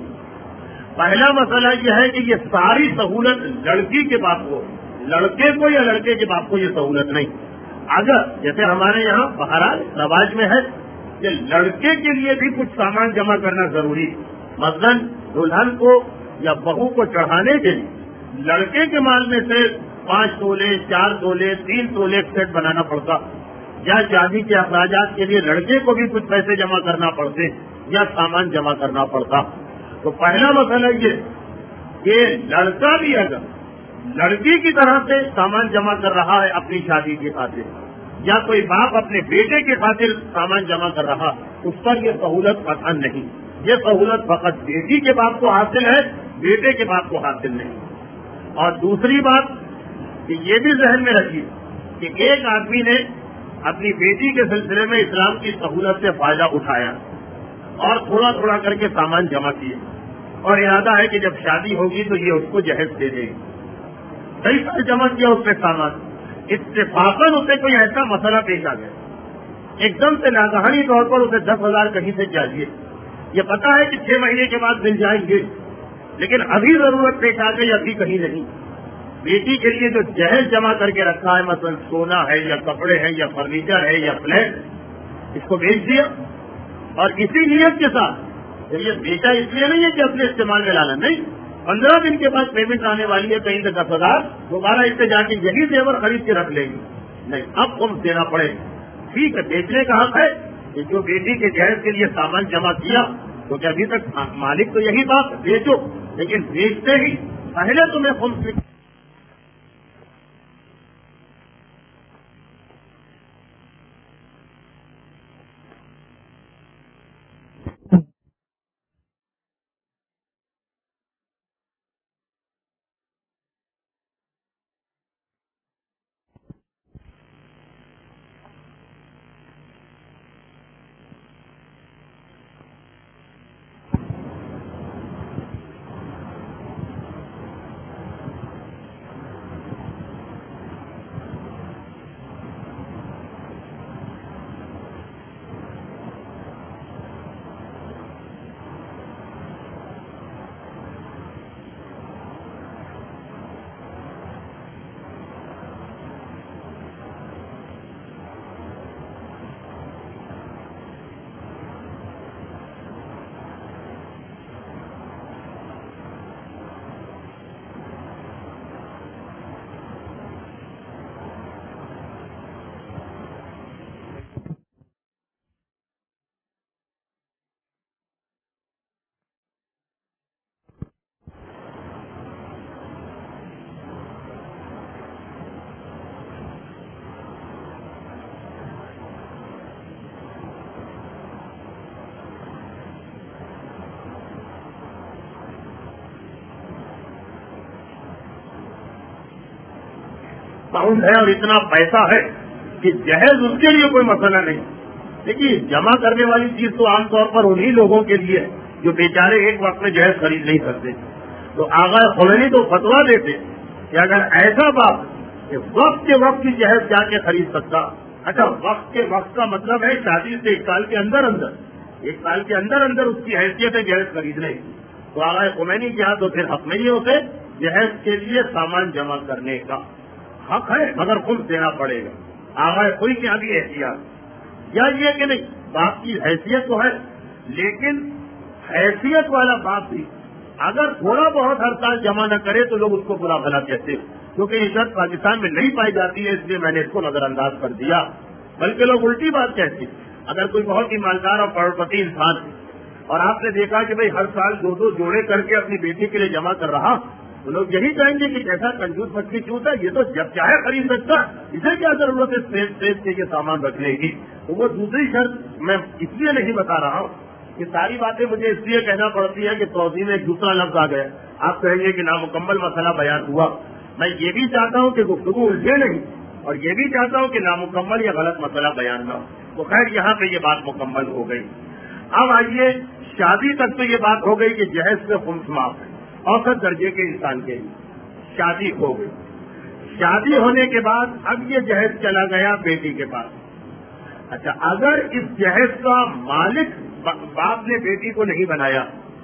پہلا مسئلہ یہ ہے کہ یہ ساری سہولت لڑکی کے باپ کو، لڑکے کو یا لڑکے کے باپ کو یہ سہولت نہیں. اگر جیسے ہمارے یہاں بہرحال رواج میں ہے کہ لڑکے کے لیے بھی کچھ سامان جمع کرنا ضروری، مثلاً دلہن کو یا بہو کو چڑھانے کے لیے لڑکے کے مال میں سے پانچ تولے چار تولے تین تولے سیٹ بنانا پڑتا، یا شادی کے اخراجات کے لیے لڑکے کو بھی کچھ پیسے جمع کرنا پڑتے یا سامان جمع کرنا پڑتا. تو پہلا مسئلہ یہ کہ لڑکا بھی اگر لڑکی کی طرح سے سامان جمع کر رہا ہے اپنی شادی کی خاطر، یا کوئی باپ اپنے بیٹے کی خاطر سامان جمع کر رہا، اس پر یہ سہولت پسند نہیں. یہ سہولت فقط بیٹی کے باپ کو حاصل ہے، بیٹے کے باپ کو حاصل نہیں. اور دوسری بات کہ یہ بھی ذہن میں رکھیے کہ ایک آدمی نے اپنی بیٹی کے سلسلے میں اسلام کی سہولت سے فائدہ اٹھایا اور تھوڑا تھوڑا کر کے سامان جمع کیے، اور ارادہ ہے کہ جب شادی ہوگی تو یہ اس کو جہیز دے دے گی. کئی سال جمع کیا اس پہ سامان، اتفاقاً اسے کوئی ایسا مسئلہ پیش آ گیا، ایک دم سے ناگہانی طور پر اسے دس ہزار کہیں سے چاہیے. یہ پتا ہے کہ چھ مہینے کے بعد مل جائیں گے، لیکن ابھی ضرورت پیش آ گئی، ابھی کہیں نہیں. بیٹی کے لیے جو جہیز جمع کر کے رکھا ہے، مثلا سونا ہے یا کپڑے ہیں یا فرنیچر ہے یا فلیٹ، اس کو بیچ دیا، اور اسی نیت کے ساتھ یہ بیچا اس لیے نہیں ہے کہ اپنے استعمال میں لانا، نہیں، پندرہ دن کے بعد پیمنٹ آنے والی ہے کہیں سے دس ہزار، دوبارہ اس سے جا کے یہی زیور خرید کے رکھ لیں گے، نہیں، اب خمس دینا پڑے. ٹھیک ہے، بیچنے کا حق ہے کہ جو بیٹی کے جہیز کے لیے سامان جمع کیا، کیونکہ ابھی تک مالک تو یہی بات بیچو، لیکن بیچتے ہی پہلے تمہیں خمس پاؤنڈ ہے اور اتنا پیسہ ہے کہ جہیز اس کے لیے کوئی مسئلہ نہیں. دیکھیے، جمع کرنے والی چیز تو عام طور پر انہی لوگوں کے لیے ہے جو بیچارے ایک وقت میں جہیز خرید نہیں سکتے. تو آغا خمینی تو فتوا دیتے کہ اگر ایسا بات کہ وقت کے وقت کی جہیز جا کے خرید سکتا. اچھا، وقت کے وقت کا مطلب ہے شادی سے ایک سال کے اندر اندر ایک سال کے اندر اندر اس کی حیثیت ہے جہیز خریدنے کی. تو آغا خمینی کیا تو پھر حق نہیں ہوتے، جہیز کے لیے سامان جمع کرنے کا حق ہے، مگر خود دینا پڑے گا. آغا کوئی کیا بھی احتیاط، یا یہ کہ نہیں، باپ کی حیثیت تو ہے، لیکن حیثیت والا باپ بھی اگر تھوڑا بہت ہر سال جمع نہ کرے تو لوگ اس کو برا بھلا کہتے ہیں، کیونکہ یہ شرط پاکستان میں نہیں پائی جاتی ہے، اس لیے میں نے اس کو نظر انداز کر دیا. بلکہ لوگ الٹی بات کہتے ہیں. اگر کوئی بہت ہی مالدار اور کروڑپتی انسان ہے اور آپ نے دیکھا کہ بھئی ہر سال دو دو جوڑے کر کے اپنی بیٹی کے لیے جمع کر رہا، تو لوگ یہی کہیں گے کہ جیسا کنجوس مچھلی کیوں تھا، یہ تو جب چاہے خرید سکتا، اسے کیا ضرورت ہے اسپیس اسپیس کے یہ سامان رکھنے کی. تو وہ دوسری شرط میں اس لیے نہیں بتا رہا ہوں کہ ساری باتیں مجھے اس لیے کہنا پڑتی ہے کہ توضیح میں ایک دوسرا لفظ آ گیا. آپ کہیں گے کہ نامکمل مسئلہ بیان ہوا. میں یہ بھی چاہتا ہوں کہ گفتگو الجھے نہیں، اور یہ بھی چاہتا ہوں کہ نامکمل یا غلط مسئلہ بیان نہ ہو. تو خیر یہاں پہ یہ بات مکمل ہو گئی. اب آئیے شادی تک تو یہ بات ہو گئی کہ جہیز سے خمس معاف ہے اوسط درجے کے انسان کے لیے. شادی ہو گئی. شادی ہونے کے بعد اب یہ جہیز چلا گیا بیٹی کے پاس. اچھا، اگر اس جہیز کا مالک باپ نے بیٹی کو نہیں بنایا،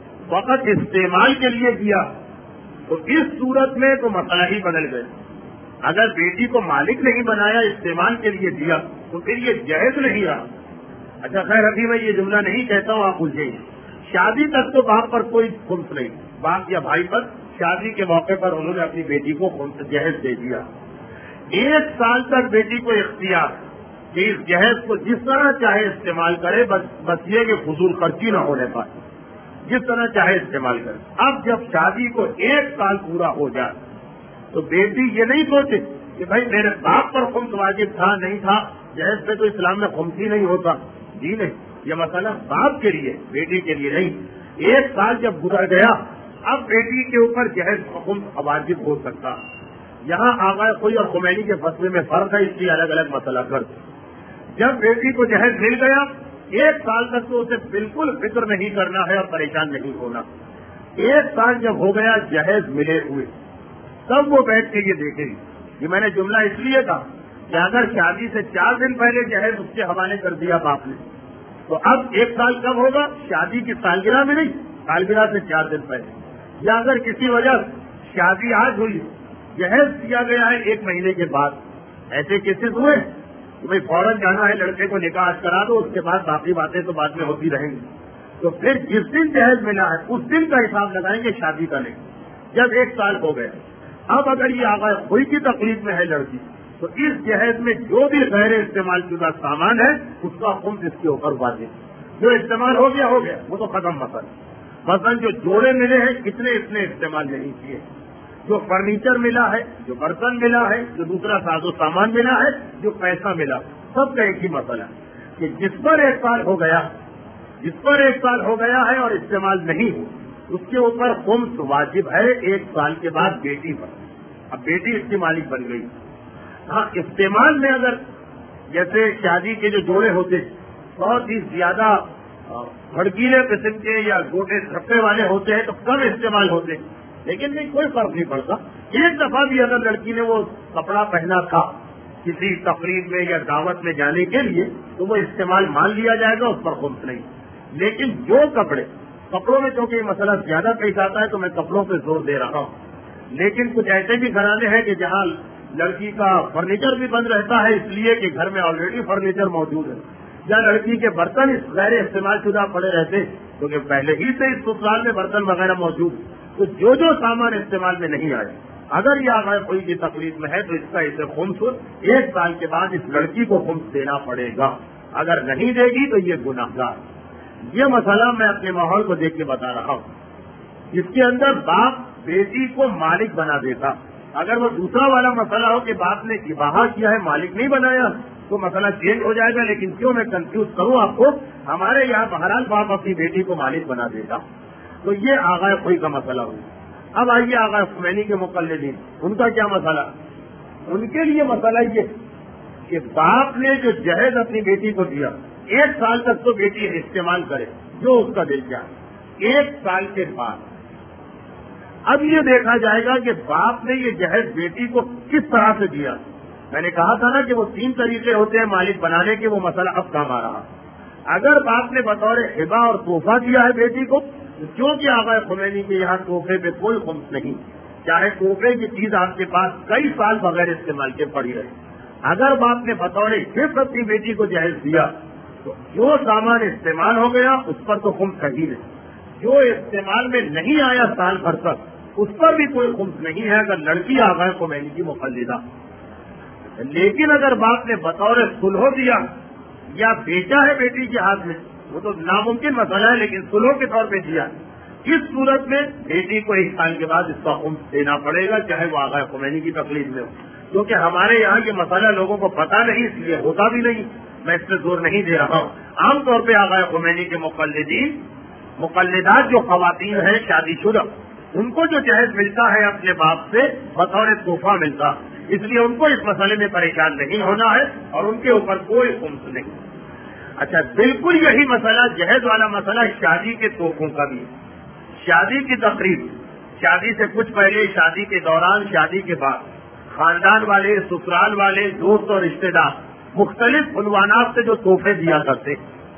فقط استعمال کے لیے دیا، تو اس صورت میں تو مسئلہ ہی بدل گئے. اگر بیٹی کو مالک نہیں بنایا، استعمال کے لیے دیا، تو پھر یہ جہیز نہیں رہا. اچھا خیر ابھی میں یہ جملہ نہیں کہتا ہوں، آپ بجھیں. شادی تک تو باپ پر کوئی خمس نہیں، باپ یا بھائی پر شادی کے موقع پر انہوں نے اپنی بیٹی کو خمس جہیز دے دیا. ایک سال تک بیٹی کو اختیار کہ اس جہیز کو جس طرح چاہے استعمال کرے، بس بس یہ کہ فضول خرچی نہ ہونے پائے، جس طرح چاہے استعمال کرے. اب جب شادی کو ایک سال پورا ہو جائے تو بیٹی یہ نہیں سوچے کہ بھائی میرے باپ پر خمس واجب تھا نہیں تھا، جہیز پہ تو اسلام میں خمس ہی نہیں ہوتا. جی نہیں، یہ مسئلہ باپ کے لیے، بیٹی کے لیے نہیں. ایک سال جب گزر گیا، اب بیٹی کے اوپر جہیز خمس واجب ہو سکتا. یہاں آغا خوئی اور خمینی کے فیصلے میں فرق ہے، اس لیے الگ الگ مسئلہ کر. جب بیٹی کو جہیز مل گیا، ایک سال تک تو اسے بالکل فکر نہیں کرنا ہے اور پریشان نہیں ہونا. ایک سال جب ہو گیا جہیز ملے ہوئے، تب وہ بیٹھ کے یہ دیکھے گی. یہ میں نے جملہ اس لیے کہا کہ اگر شادی سے چار دن پہلے جہیز اس کے حوالے کر دیا باپ نے، تو اب ایک سال کب ہوگا؟ شادی کی سالگرہ میں نہیں، سالگرہ سے چار دن پہلے. یا اگر کسی وجہ شادی آج ہوئی، جہیز دیا گیا ہے ایک مہینے کے بعد، ایسے کیسز ہوئے کہ بھائی فوراً جانا ہے، لڑکے کو نکاح کرا دو، اس کے بعد باقی باتیں تو بعد میں ہوتی رہیں گی. تو پھر جس دن جہیز ملا ہے اس دن کا حساب لگائیں گے، شادی کا نہیں. جب ایک سال ہو گئے، اب اگر یہ آغاز خوئی کی تکلیف میں ہے لڑکی، تو اس جہیز میں جو بھی غیر استعمال شدہ سامان ہے اس کا خمس اس کے اوپر واجب. جو استعمال ہو گیا ہو گیا، وہ تو ختم مسئلہ. مثلاً جو جوڑے ملے ہیں کتنے اتنے استعمال نہیں کیے، جو فرنیچر ملا ہے، جو برتن ملا ہے، جو دوسرا ساز و سامان ملا ہے، جو پیسہ ملا، سب کا ایک ہی مسئلہ ہے کہ جس پر ایک سال ہو گیا جس پر ایک سال ہو گیا ہے اور استعمال نہیں ہو، اس کے اوپر خمس واجب ہے ایک سال کے بعد بیٹی پر. اب بیٹی اس کی مالک بن گئی. ہاں استعمال میں اگر جیسے شادی کے جو جوڑے ہوتے بہت ہی زیادہ بھڑکیلے قسم کے یا گوٹے چھپے والے ہوتے ہیں تو کم استعمال ہوتے، لیکن نہیں کوئی فرق نہیں پڑتا. ایک دفعہ بھی اگر لڑکی نے وہ کپڑا پہنا تھا کسی تقریب میں یا دعوت میں جانے کے لیے تو وہ استعمال مان لیا جائے گا، اس پر خمس نہیں. لیکن جو کپڑے کپڑوں میں چونکہ یہ مسئلہ زیادہ پیش آتا ہے تو میں کپڑوں پہ زور دے رہا ہوں، لیکن کچھ ایسے بھی گھرانے ہیں کہ جہاں لڑکی کا فرنیچر بھی بند رہتا ہے اس لیے کہ گھر میں آلریڈی فرنیچر موجود ہے، یا لڑکی کے برتن غیر استعمال شدہ پڑے رہتے کیونکہ پہلے ہی سے اس سسرال میں برتن وغیرہ موجود. تو جو جو سامان استعمال میں نہیں آئے اگر یہ آغاز کوئی کی تکلیف میں ہے تو اس کا اسے خمس ایک سال کے بعد اس لڑکی کو خمس دینا پڑے گا. اگر نہیں دے گی تو یہ گناہگار. یہ مسئلہ میں اپنے ماحول کو دیکھ کے بتا رہا ہوں. اس کے اندر باپ بیٹی کو مالک بنا دیتا. اگر وہ دوسرا والا مسئلہ ہو کہ باپ نے اباحہ کیا ہے مالک نہیں بنایا تو مسئلہ چینج ہو جائے گا. لیکن کیوں میں کنفیوز کروں آپ کو، ہمارے یہاں بہرحال باپ اپنی بیٹی کو مالک بنا دیتا. تو یہ آغاز خوئی کا مسئلہ ہو. اب آئیے آغاز خمینی کے مقلدین، ان کا کیا مسئلہ؟ ان کے لیے مسئلہ یہ کہ باپ نے جو جہیز اپنی بیٹی کو دیا ایک سال تک تو بیٹی استعمال کرے جو اس کا دل چاہے. ایک سال کے بعد اب یہ دیکھا جائے گا کہ باپ نے یہ جہیز بیٹی کو کس طرح سے دیا. میں نے کہا تھا نا کہ وہ تین طریقے ہوتے ہیں مالک بنانے کے، وہ مسئلہ اب کام آ رہا. اگر باپ نے بطور ہبہ اور تحفہ دیا ہے بیٹی کو، کیونکہ آغا خمینی کے یہاں تحفے پہ کوئی خمس نہیں، چاہے تحفے کی چیز آپ کے پاس کئی سال بغیر استعمال کے پڑی رہے. اگر باپ نے بطور گفٹ اپنی بیٹی کو جہیز دیا تو جو سامان استعمال ہو گیا اس پر تو خمس صحیح نہیں. جو استعمال میں نہیں آیا سال بھر تک اس پر بھی کوئی خمس نہیں ہے اگر لڑکی آغا خمینی کی مقلدہ. لیکن اگر باپ نے بطور سلو دیا یا بیچا ہے بیٹی کے ہاتھ میں، وہ تو ناممکن مسئلہ ہے، لیکن سلو کے طور پہ دیا، اس صورت میں بیٹی کو ایک سال کے بعد اس کا خمس دینا پڑے گا، چاہے وہ آغا خمینی کی تقلید میں ہو. کیونکہ ہمارے یہاں یہ مسئلہ لوگوں کو پتا نہیں اس لیے ہوتا بھی نہیں، میں اس پہ زور نہیں دے رہا ہوں. عام طور پہ آغا خمینی کے مقلدین مقلدات جو خواتین ہیں شادی شدہ، ان کو جو جہیز ملتا ہے اپنے باپ سے بطور تحفہ ملتا، اس لیے ان کو اس مسئلے میں پریشان نہیں ہونا ہے اور ان کے اوپر کوئی خمس نہیں۔ اچھا، بالکل یہی مسئلہ جہیز والا مسئلہ شادی کے تحفوں کا بھی ہے۔ شادی کی تقریب، شادی سے کچھ پہلے، شادی کے دوران، شادی کے بعد خاندان والے، سسرال والے، دوست اور رشتے دار مختلف عنوانات سے جو تحفے دیا کرتے،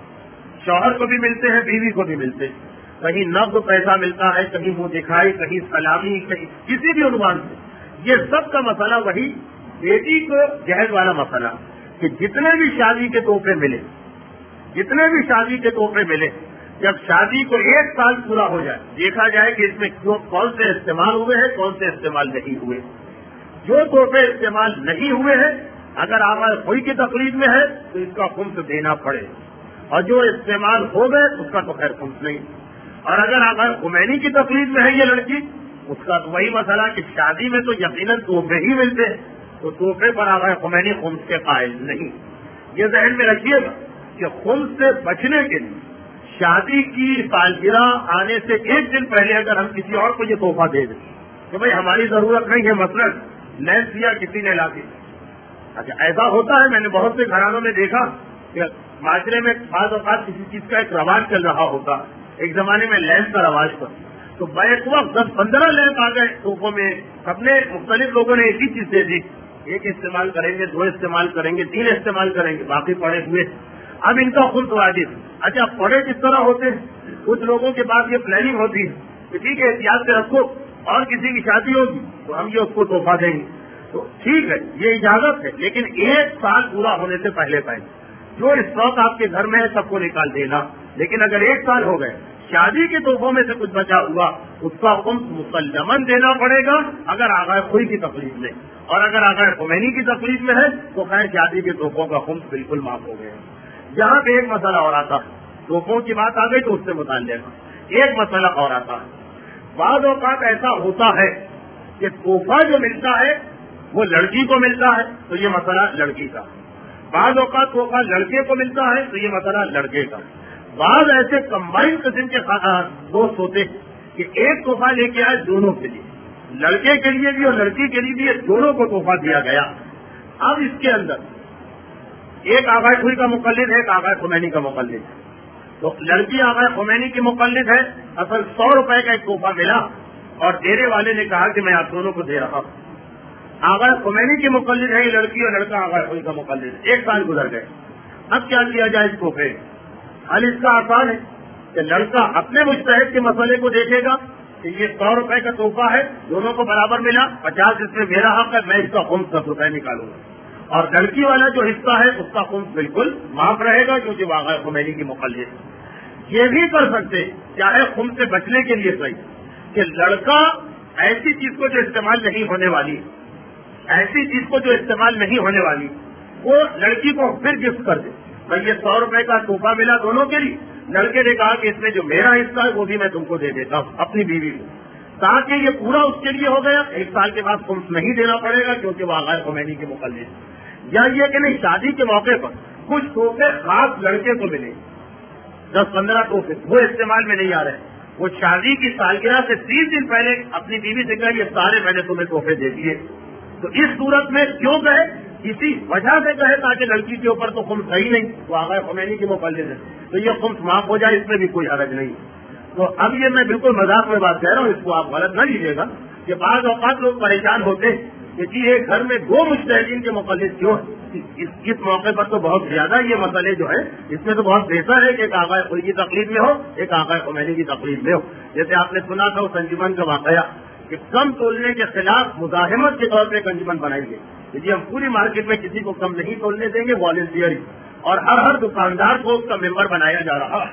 شوہر کو بھی ملتے ہیں، بیوی کو بھی ملتے ہیں، کہیں نقد پیسہ ملتا ہے، کہیں منہ دکھائی، کہیں سلامی، کہیں کسی بھی عنوان سے، یہ سب کا مسئلہ وہی بیٹی کو جہیز والا مسئلہ کہ جتنے بھی شادی کے تحفے ملے، جتنے بھی شادی کے تحفے ملے، جب شادی کو ایک سال پورا ہو جائے، دیکھا جائے کہ اس میں کون سے استعمال ہوئے ہیں، کون سے استعمال نہیں ہوئے۔ جو تحفے استعمال نہیں ہوئے ہیں، اگر آغاز خوئی کی تقریب میں ہے تو اس کا خمس دینا پڑے، اور جو استعمال ہو گئے اس کا تو خیر خمس نہیں۔ اور اگر آغاز خمینی کی تقریب میں ہے یہ لڑکی، اس کا تو وہی مسئلہ کہ شادی میں تو یقیناً تحفے ہی ملتے ہیں، تو تحفے پر آغاز خمینی خمس کے قائل نہیں۔ یہ ذہن میں رکھیے گا کہ خمس سے بچنے کے لیے شادی کی سالگرہ آنے سے ایک دن پہلے اگر ہم کسی اور کو یہ تحفہ دے دیں کہ بھائی ہماری ضرورت نہیں ہے، مثلاً لینس دیا کسی نے لا کے، اچھا ایسا ہوتا ہے، میں نے بہت سے گھرانوں میں دیکھا کہ معاشرے میں بعض اوقات کسی چیز کا ایک رواج چل رہا ہوتا، ایک زمانے میں لینس کا رواج تھا، تو بیک وقت دس پندرہ لینس آ گئے تحفوں میں، سب نے مختلف لوگوں نے ایک ہی چیز دے دی، ایک استعمال کریں گے، دو استعمال کریں گے، تین استعمال کریں گے، باقی پڑے ہوئے۔ اب ان کا خود واجب، اچھا پڑے کس طرح ہوتے ہیں؟ کچھ لوگوں کے پاس یہ پلاننگ ہوتی ہے کہ ٹھیک ہے احتیاط سے رکھو، اور کسی کی شادی ہوگی تو ہم یہ اس کو تحفہ دیں گے، تو ٹھیک ہے یہ اجازت ہے، لیکن ایک سال پورا ہونے سے پہلے پہلے جو اسٹاک آپ کے گھر میں ہے سب کو نکال دینا۔ لیکن اگر ایک سال ہو گئے، شادی کے تحفوں میں سے کچھ بچا ہوا، اس کا خمس مسلماً دینا پڑے گا اگر آغاز خوئی کی تقریب میں، اور اگر آغاز خمینی کی تقریب میں ہے تو خیر شادی کے تحفوں کا خمس بالکل معاف ہو گیا۔ یہاں پہ ایک مسئلہ اور آتا ہے، تحفوں کی بات آ گئی تو اس سے متعلق ایک مسئلہ اور آتا ہے۔ بعض اوقات ایسا ہوتا ہے کہ تحفہ جو ملتا ہے وہ لڑکی کو ملتا ہے تو یہ مسئلہ لڑکی کا، بعض اوقات تحفہ لڑکے کو ملتا ہے تو یہ مسئلہ لڑکے کا۔ بعض ایسے کمبائنڈ قسم کے دوست ہوتے ہیں کہ ایک تحفہ لے کے آئے دونوں کے لیے، لڑکے کے لیے بھی اور لڑکی کے لیے بھی، یہ دونوں کو تحفہ دیا گیا۔ اب اس کے اندر ایک آغاز خوئی کا مقلد ہے، ایک آغاز خمینی کا مقلد ہے، تو لڑکی آغاز خمینی کی مقلد ہے، اصل سو روپے کا ایک تحفہ ملا اور دینے والے نے کہا کہ میں آپ دونوں کو دے رہا ہوں۔ آغاز خمینی کی مقلد ہے یہ لڑکی، اور لڑکا آغاز خوئی کا مقلد ہے، ایک سال گزر گئے۔ اب کیا کیا جائے اس تحفے؟ حل اس کا آسان ہے کہ لڑکا اپنے مجتہد کے مسئلے کو دیکھے گا کہ یہ سو روپے کا تحفہ ہے، دونوں کو برابر ملا، پچاس اس میں میرا حق ہے، میں اس کا خمس دس روپے نکالوں گا، اور لڑکی والا جو حصہ ہے اس کا خمس بالکل معاف رہے گا کیونکہ وہ آغاز خمینی کی مقلد ہے۔ یہ بھی کر سکتے چاہے خمس سے بچنے کے لیے صحیح کہ لڑکا ایسی چیز کو جو استعمال نہیں ہونے والی، ایسی چیز کو جو استعمال نہیں ہونے والی وہ لڑکی کو پھر گفٹ کر دے۔ بھائی یہ سو روپے کا تحفہ ملا دونوں کے لیے، لڑکے نے کہا کہ اس میں جو میرا حصہ ہے وہ بھی میں تم کو دے دیتا ہوں اپنی بیوی کو، تاکہ یہ پورا اس کے لیے ہو گیا، ایک سال کے بعد خمس نہیں دینا پڑے گا کیونکہ وہ آغاز خمینی کے مقلد ہے۔ یا یہ کہ نہیں شادی کے موقع پر کچھ تحفے خاص لڑکے کو ملے، دس پندرہ تحفے وہ استعمال میں نہیں آ رہے، وہ شادی کی سالگرہ سے تیس دن پہلے اپنی بیوی سے کہا یہ سارے میں نے تمہیں تحفے دے دیے، تو اس صورت میں کیوں کہے؟ اسی وجہ سے کہے تاکہ لڑکی کے اوپر تو خمس صحیح نہیں، وہ آغاز خمینی کی مقلد ہے، تو یہ خمس معاف ہو جائے، اس میں بھی کوئی حرج نہیں۔ تو اب یہ میں بالکل مذاق میں بات کہہ رہا ہوں، اس کو آپ غلط نہ لیجیے گا کہ بعض اوقات لوگ پریشان ہوتے ہیں کہ جی ایک گھر میں دو مجتہدین کے مقلد کیوں؟ اس, اس موقع پر تو بہت زیادہ یہ مسئلے جو ہے اس میں تو بہت بہتر ہے کہ ایک آغاز خوئی کی تقریب میں ہو، ایک آغاز خمینی کی تقریب میں ہو۔ جیسے آپ نے سنا تھا اس انجمن کا واقعہ کہ کم تولنے کے خلاف مزاحمت کے طور پہ ایک انجمن بنائی گئی کہ جی ہم پوری مارکیٹ میں کسی کو کم نہیں تولنے دیں گے، والنٹیئر، اور ہر ہر دکاندار کو اس کا ممبر بنایا جا رہا۔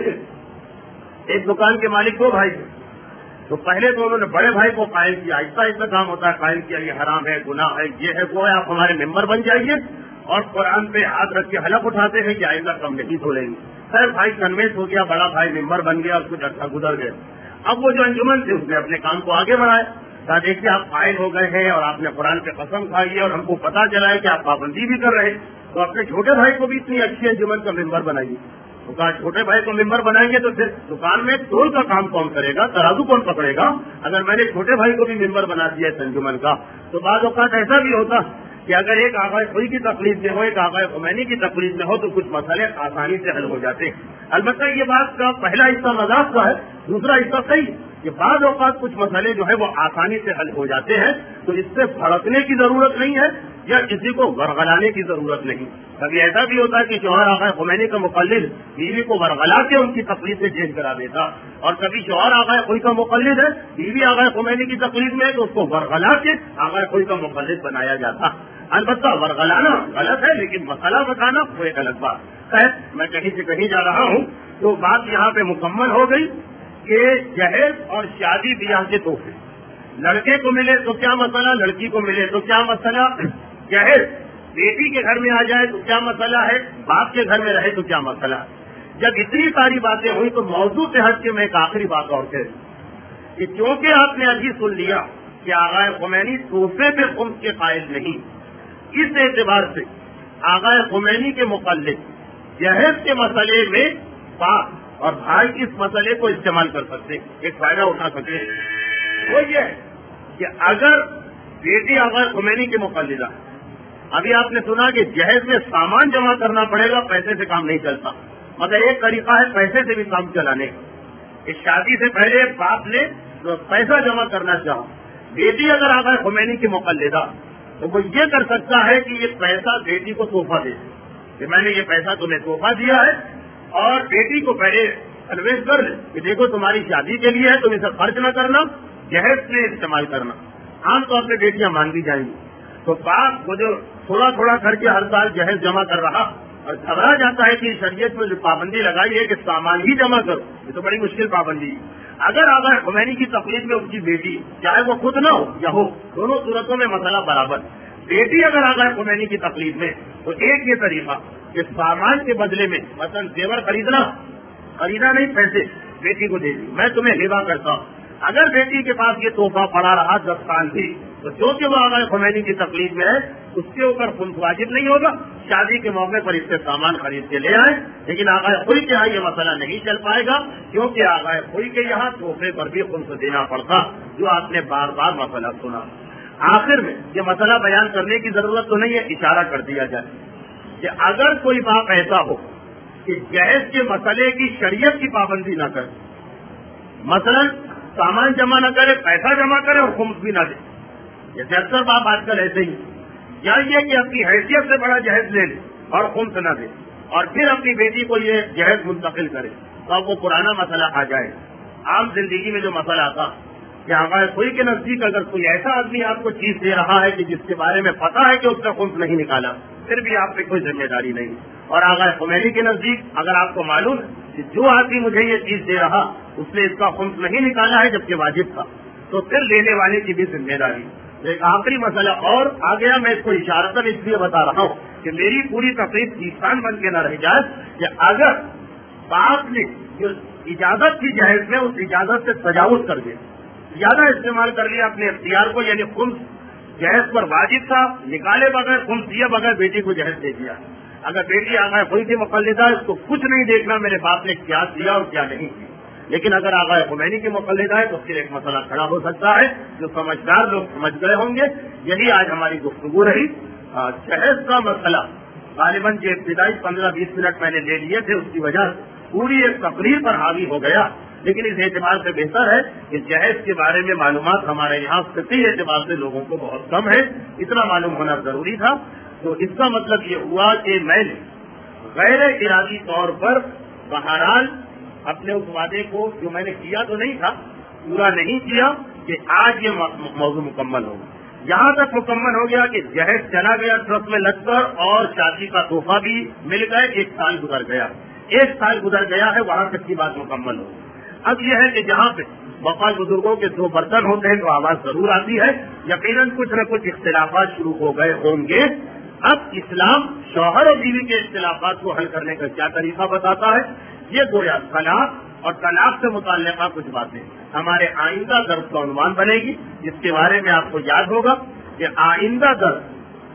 ایک دکان کے مالک دو بھائی تھے، تو پہلے تو انہوں نے بڑے بھائی کو قائم کیا، آہستہ آہستہ کام ہوتا ہے، قائم کیا یہ حرام ہے، گناہ ہے، یہ ہے وہ ہے، آپ ہمارے ممبر بن جائیے، اور قرآن پہ ہاتھ رکھ کے حلف اٹھاتے ہیں کہ آئندہ کم نہیں تولیں گے۔ خیر بھائی کنوینس ہو گیا، بڑا بھائی ممبر بن گیا، اور کچھ عرصہ گزر گیا۔ اب وہ جو انجمن تھے اس نے اپنے کام کو آگے بڑھایا، کہا دیکھیے آپ قائل ہو گئے ہیں اور آپ نے قرآن پہ قسم کھائی ہے اور ہم کو پتا چلا ہے کہ آپ پابندی بھی کر رہے ہیں، تو اپنے چھوٹے بھائی کو بھی اتنی اچھی انجمن کا ممبر بنائیے۔ تو کہا چھوٹے بھائی کو ممبر بنائیں گے تو پھر دکان میں تول کا کام کون کرے گا, ترازو کون پکڑے گا؟ اگر میں نے چھوٹے بھائی کو بھی ممبر بنا دیا انجمن کا تو بعض اوقات ایسا بھی ہوتا کہ اگر ایک آقا کوئی کی تقلید میں ہو, ایک آقا خمینی کی تقلید میں ہو تو کچھ مسئلے آسانی سے حل ہو جاتے ہیں. البتہ یہ بات کا پہلا حصہ مذاق کا ہے, دوسرا حصہ صحیح کہ بعض اوقات کچھ مسئلے جو ہے وہ آسانی سے حل ہو جاتے ہیں, تو اس سے بھڑکنے کی ضرورت نہیں ہے یا کسی کو ورغلانے کی ضرورت نہیں. کبھی ایسا بھی ہوتا ہے کہ شوہر آقا خمینی کا مقلد بیوی کو ورغلا کے ان کی تقلید سے چینج کرا دیتا, اور کبھی شوہر آقا کوئی کا مقلد ہے, بیوی آقا خمینی کی تقلید میں ہے تو اس کو ورغلا کے آقا کوئی کا مقلد بنایا جاتا. البتہ ورغلانا غلط ہے, لیکن مسئلہ بتانا وہ ایک الگ بات ہے. میں کہیں سے کہیں جا رہا ہوں تو بات یہاں پہ مکمل ہو گئی کہ جہیز اور شادی بیاہ کے تحفے لڑکے کو ملے تو کیا مسئلہ, لڑکی کو ملے تو کیا مسئلہ, جہیز بیٹی کے گھر میں آ جائے تو کیا مسئلہ ہے, باپ کے گھر میں رہے تو کیا مسئلہ. جب اتنی ساری باتیں ہوئی تو موضوع سے ہٹ کے میں ایک آخری بات اور کہہ دوں کہ چونکہ آپ نے ابھی سن لیا کہ آغا خمینی تحفے پہ خمس کے قائل نہیں, اس اعتبار سے آغا خمینی کے مقلد جہیز کے مسئلے میں باپ اور بھائی اس مسئلے کو استعمال کر سکتے, ایک فائدہ اٹھا سکتے. وہ یہ ہے کہ اگر بیٹی آغا خمینی کے مقلدہ, ابھی آپ نے سنا کہ جہیز میں سامان جمع کرنا پڑے گا, پیسے سے کام نہیں چلتا, مگر ایک طریقہ ہے پیسے سے بھی کام چلانے کا. اس شادی سے پہلے باپ نے پیسہ جمع کرنا چاہو, بیٹی اگر آغا خمینی کی مقلدہ تو وہ یہ کر سکتا ہے کہ یہ پیسہ بیٹی کو تحفہ دے کہ میں نے یہ پیسہ تمہیں تحفہ دیا ہے, اور بیٹی کو پہلے کنوینس کر لے کہ دیکھو تمہاری شادی کے لیے ہے, تم اسے خرچ نہ کرنا, جہیز میں استعمال کرنا. عام طور پہ بیٹیاں مان بھی جائیں گی. تو باپ وہ جو تھوڑا تھوڑا کر کے ہر سال جہیز جمع کر رہا اور گھبرا جاتا ہے کہ شریعت میں جو پابندی لگائی ہے کہ سامان ہی جمع کرو, یہ تو بڑی مشکل پابندی ہے. اگر آغا خمینی کی تقلید میں اس کی بیٹی, چاہے وہ خود نہ ہو یا ہو, دونوں صورتوں میں مسئلہ برابر, بیٹی اگر آغا خمینی کی تقلید میں تو ایک یہ طریقہ کہ سامان کے بدلے میں مثلا زیور خریدنا, خریدا نہیں پیسے بیٹی کو دے دی, میں تمہیں ہبہ کرتا ہوں. اگر بیٹی کے پاس یہ تحفہ پڑا رہا دس سال بھی تو جو کہ وہ آغا خمینی کی تقلید میں ہے اس کے اوپر خمس واجب نہیں ہوگا, شادی کے موقع پر اس سے سامان خرید کے لے آئے. لیکن آغا خوئی کے یہاں یہ مسئلہ نہیں چل پائے گا, کیونکہ آغا خوئی کے یہاں تحفے پر بھی خمس دینا پڑتا, جو آپ نے بار بار مسئلہ سنا. آخر میں یہ مسئلہ بیان کرنے کی ضرورت تو نہیں ہے, اشارہ کر دیا جائے کہ اگر کوئی باپ ایسا ہو کہ جہیز کے مسئلے کی شریعت کی پابندی نہ کرے, مثلا سامان جمع نہ کرے, پیسہ جمع کرے اور خمس بھی نہ دے, جیسے اکثر باپ آج کل ایسے ہی, یا یہ کہ اپنی حیثیت سے بڑا جہیز لے لے اور خمس نہ دے, اور پھر اپنی بیٹی کو یہ جہیز منتقل کرے, تو اب وہ پرانا مسئلہ آ جائے. عام زندگی میں جو مسئلہ آتا کہ آغا کوئی کے نزدیک اگر کوئی ایسا آدمی آپ کو چیز دے رہا ہے کہ جس کے بارے میں پتا ہے کہ اس کا خمس نہیں نکالا, پھر بھی آپ پہ کوئی ذمہ داری نہیں, اور آغا خمینی کے نزدیک اگر آپ کو معلوم ہے کہ جو آدمی مجھے یہ چیز دے رہا اس نے اس کا خمس نہیں نکالا ہے جبکہ واجب تھا, تو پھر لینے والے کی بھی ذمہ داری. ایک آخری مسئلہ اور آ گیا, میں اس کو اشارتاً اس لیے بتا رہا ہوں کہ میری پوری تقریب کسان بن کے نہ رہ جائے کہ اگر باپ نے جو اجازت کی جہیز میں اس اجازت سے تجاوز کر دیا, زیادہ استعمال کر لیا اپنے اختیار کو, یعنی خمس جہیز پر واجب تھا, نکالے بغیر خمس دیے بغیر بیٹی کو جہیز دے دیا. اگر بیٹی آغا کوئی بھی مقلدہ اس کو کچھ نہیں دیکھنا میرے باپ نے کیا دیا اور کیا نہیں کیا, لیکن اگر آغا خمینی کی مقلدہ ہے تو پھر ایک مسئلہ کھڑا ہو سکتا ہے, جو سمجھدار لوگ سمجھ گئے ہوں گے. یہی آج ہماری گفتگو رہی. جہیز کا مسئلہ غالباً جو ابتدائی پندرہ بیس منٹ میں نے لے لیے تھے اس کی وجہ پوری ایک تقریر پر حاوی ہو گیا, لیکن اس اعتبار سے بہتر ہے کہ جہیز کے بارے میں معلومات ہمارے یہاں فقہی اعتبار سے لوگوں کو بہت کم ہے, اتنا معلوم ہونا ضروری تھا. تو اس کا مطلب یہ ہوا کہ میں نے غیر ارادی طور پر بہرحال اپنے اس وعدے کو جو میں نے کیا تو نہیں تھا پورا نہیں کیا کہ آج یہ موضوع مکمل ہوگا. یہاں تک مکمل ہو گیا کہ جہیز چلا گیا ٹرک میں لگ کر, اور شادی کا تحفہ بھی مل گئے. ایک سال گزر گیا, ایک سال گزر گیا ہے, وہاں تک کی بات مکمل ہو. اب یہ ہے کہ جہاں پہ وفا بزرگوں کے دو برتن ہوتے ہیں تو آواز ضرور آتی ہے, یقیناً کچھ نہ کچھ اختلافات شروع ہو گئے ہوں گے. اب اسلام شوہر اور بیوی کے اختلافات کو حل کرنے کا کیا طریقہ بتاتا ہے, یہ گویا طلاق اور طلاق سے متعلقہ کچھ باتیں ہمارے آئندہ درس کا عنوان بنے گی, جس کے بارے میں آپ کو یاد ہوگا کہ آئندہ درس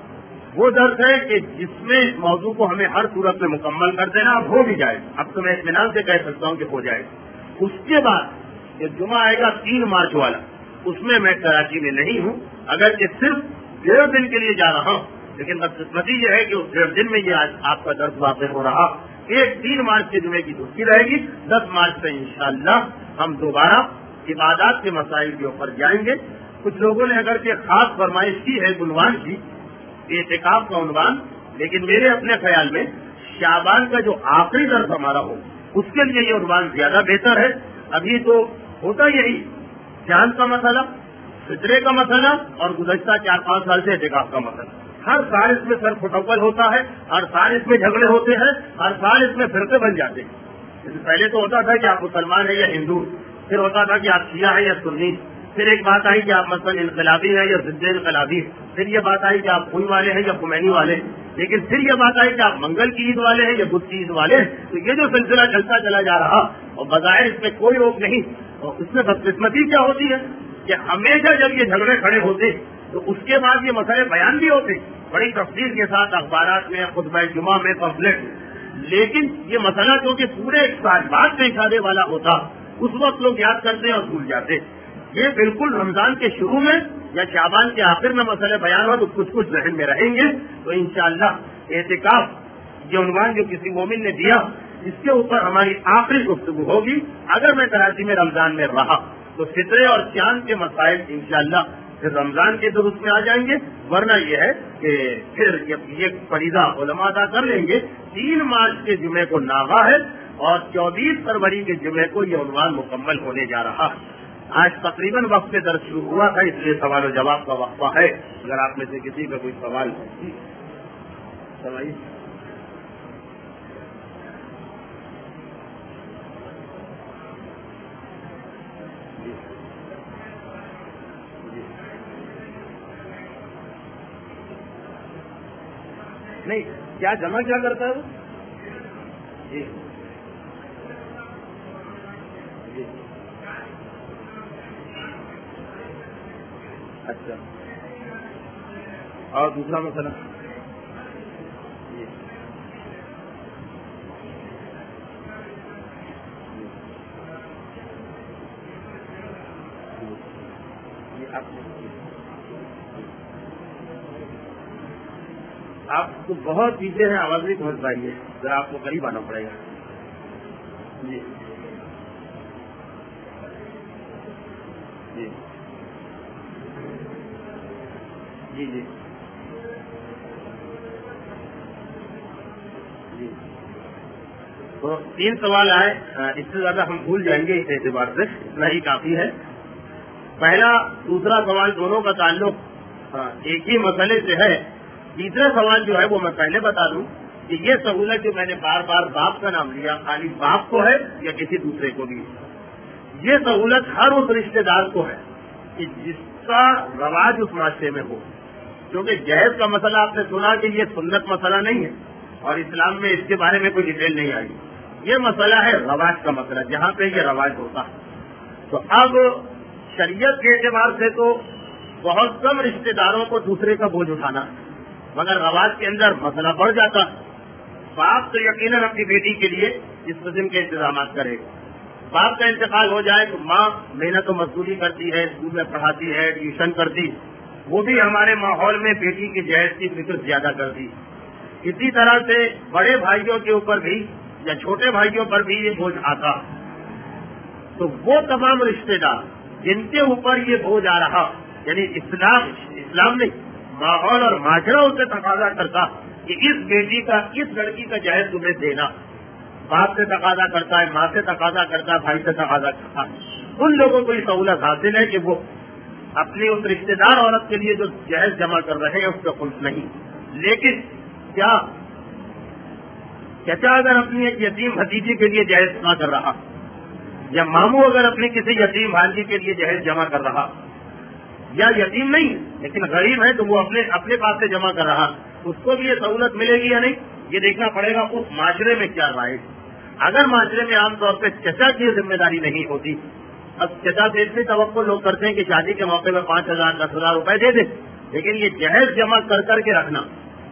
وہ درس ہے کہ جس میں موضوع کو ہمیں ہر صورت میں مکمل کر دینا، اب ہو بھی جائے، اب تو میں اطمینان سے کہہ سکتا ہوں کہ ہو جائے. اس کے بعد یہ جمعہ آئے گا تین مارچ والا، اس میں میں کراچی میں نہیں ہوں، اگر کہ صرف ڈیڑھ دن کے لیے جا رہا ہوں، لیکن بدقسمتی یہ ہے کہ اس ڈیڑھ دن میں یہ آج آپ کا درس واقع ہو رہا. ایک تین مارچ کے جمعے کی چھٹی رہے گی، دس مارچ سے انشاءاللہ ہم دوبارہ عبادات کے مسائل کے اوپر جائیں گے. کچھ لوگوں نے اگر کہ خاص فرمائش کی ہے عنوان کی، اعتکاف کا عنوان، لیکن میرے اپنے خیال میں شعبان کا جو آخری درس ہمارا ہو اس کے لیے یہ عنوان زیادہ بہتر ہے. ابھی تو ہوتا یہی چاند کا مسئلہ، فطرے کا مسئلہ اور گزشتہ چار پانچ سال سے اعتکاف کا مسئلہ. ہر سال اس میں سر پھٹول ہوتا ہے، ہر سال اس میں جھگڑے ہوتے ہیں، ہر سال اس میں فرقے بن جاتے ہیں. پہلے تو ہوتا تھا کہ آپ مسلمان ہیں یا ہندو، پھر ہوتا تھا کہ آپ شیعہ ہیں یا سنی، پھر ایک بات آئی کہ آپ مثلا انقلابی ہیں یا ضد انقلابی، پھر یہ بات آئی کہ آپ خون والے ہیں یا خمینی والے، لیکن پھر یہ بات آئی کہ آپ منگل کی عید والے ہیں یا بدھ کی عید والے. تو یہ جو سلسلہ چلتا چلا جا رہا اور بظاہر اس میں کوئی روک نہیں، اور اس میں بدقسمتی کیا ہوتی ہے کہ ہمیشہ جب یہ جھگڑے کھڑے ہوتے تو اس کے بعد یہ مسئلے بیان بھی ہوتے بڑی تفصیل کے ساتھ اخبارات میں، خطبہ جمعہ میں، پمفلٹ. لیکن یہ مسئلہ کیونکہ پورے ایک سال بعد کے اشارے والا ہوتا، اس وقت لوگ یاد کرتے اور بھول جاتے. یہ بالکل رمضان کے شروع میں یا شعبان کے آخر میں مسئلے بیان ہو تو کچھ کچھ ذہن میں رہیں گے. تو انشاءاللہ اعتکاف یہ عنوان جو کسی مومن نے دیا، اس کے اوپر ہماری آخری گفتگو ہوگی. اگر میں کراچی میں رمضان میں رہا تو فطرے اور چاند کے مسائل انشاءاللہ پھر رمضان کے درست میں آ جائیں گے، ورنہ یہ ہے کہ پھر یہ فریضہ علماء ادا کر لیں گے. تین مارچ کے جمعے کو ناغا ہے اور چوبیس فروری کے جمعے کو یہ عنوان مکمل ہونے جا رہا. آج تقریباً وقت سے درس شروع ہوا تھا، اس لیے سوال و جواب کا وقفہ ہے. اگر آپ میں سے کسی کا کوئی سوال ہے سوائیے. نہیں کیا جمع کیا کرتا ہے وہ؟ جی جی اچھا. اور دوسرا مسئلہ جی آپ کو بہت پیچھے ہیں، آواز نہیں پہنچ پائیے، ذرا آپ کو قریب آنا پڑے گا. جی جی جی جی جی تو تین سوال آئے، اس سے زیادہ ہم بھول جائیں گے، اس اعتبار سے اتنا ہی کافی ہے. پہلا دوسرا سوال دونوں کا تعلق ایک ہی مسئلے سے ہے. تیسرا سوال جو ہے وہ میں پہلے بتا دوں کہ یہ سہولت جو میں نے بار بار باپ کا نام لیا، خالی باپ کو ہے یا کسی دوسرے کو بھی؟ یہ سہولت ہر اس رشتے دار کو ہے کہ جس کا رواج اس معاشرے میں ہو. کیونکہ جہیز کا مسئلہ آپ نے سنا کہ یہ سنت مسئلہ نہیں ہے اور اسلام میں اس کے بارے میں کوئی ڈیٹیل نہیں آئی. یہ مسئلہ ہے رواج کا مسئلہ، جہاں پہ یہ رواج ہوتا ہے. تو اب شریعت کے اعتبار سے تو بہت کم رشتے داروں کو دوسرے کا بوجھ اٹھانا، مگر رواج کے اندر مسئلہ بڑھ جاتا. باپ تو یقیناً اپنی بیٹی کے لیے اس قسم کے انتظامات کرے گا. باپ کا انتقال ہو جائے تو ماں محنت و مزدوری کرتی ہے، اسکول میں پڑھاتی ہے، ٹیوشن کرتی، وہ بھی ہمارے ماحول میں بیٹی کی جہیز کی فکر زیادہ کرتی. اسی طرح سے بڑے بھائیوں کے اوپر بھی یا چھوٹے بھائیوں پر بھی یہ بوجھ آتا. تو وہ تمام رشتے دار جن کے اوپر یہ بوجھ آ رہا، یعنی اسلام اسلام نہیں ماحول اور معاشرہ اسے تقاضا کرتا کہ اس بیٹی کا، اس لڑکی کا جہیز تمہیں دینا، باپ سے تقاضا کرتا ہے، ماں سے تقاضا کرتا ہے، بھائی سے تقاضا کرتا ہے، ان لوگوں کو یہ سہولت حاصل ہے کہ وہ اپنی اس رشتے دار عورت کے لیے جو جہیز جمع کر رہے ہیں اس کا خلف نہیں. لیکن کیا چچا اگر اپنی ایک یتیم بھتیجی کے لیے جہیز جمع کر رہا، یا ماموں اگر اپنی کسی یتیم بھانجی کے لیے جہیز جمع کر رہا، یا یتیم نہیں لیکن غریب ہے تو وہ اپنے اپنے پاس سے جمع کر رہا، اس کو بھی یہ سہولت ملے گی یا نہیں؟ یہ دیکھنا پڑے گا اس معاشرے میں کیا رائے. اگر معاشرے میں عام طور پہ چچا کی ذمہ داری نہیں ہوتی، اب چچا سے اتنی توقع لوگ کرتے ہیں کہ شادی کے موقع میں پانچ ہزار دس ہزار روپئے دے دے، لیکن یہ جہیز جمع کر کر کے رکھنا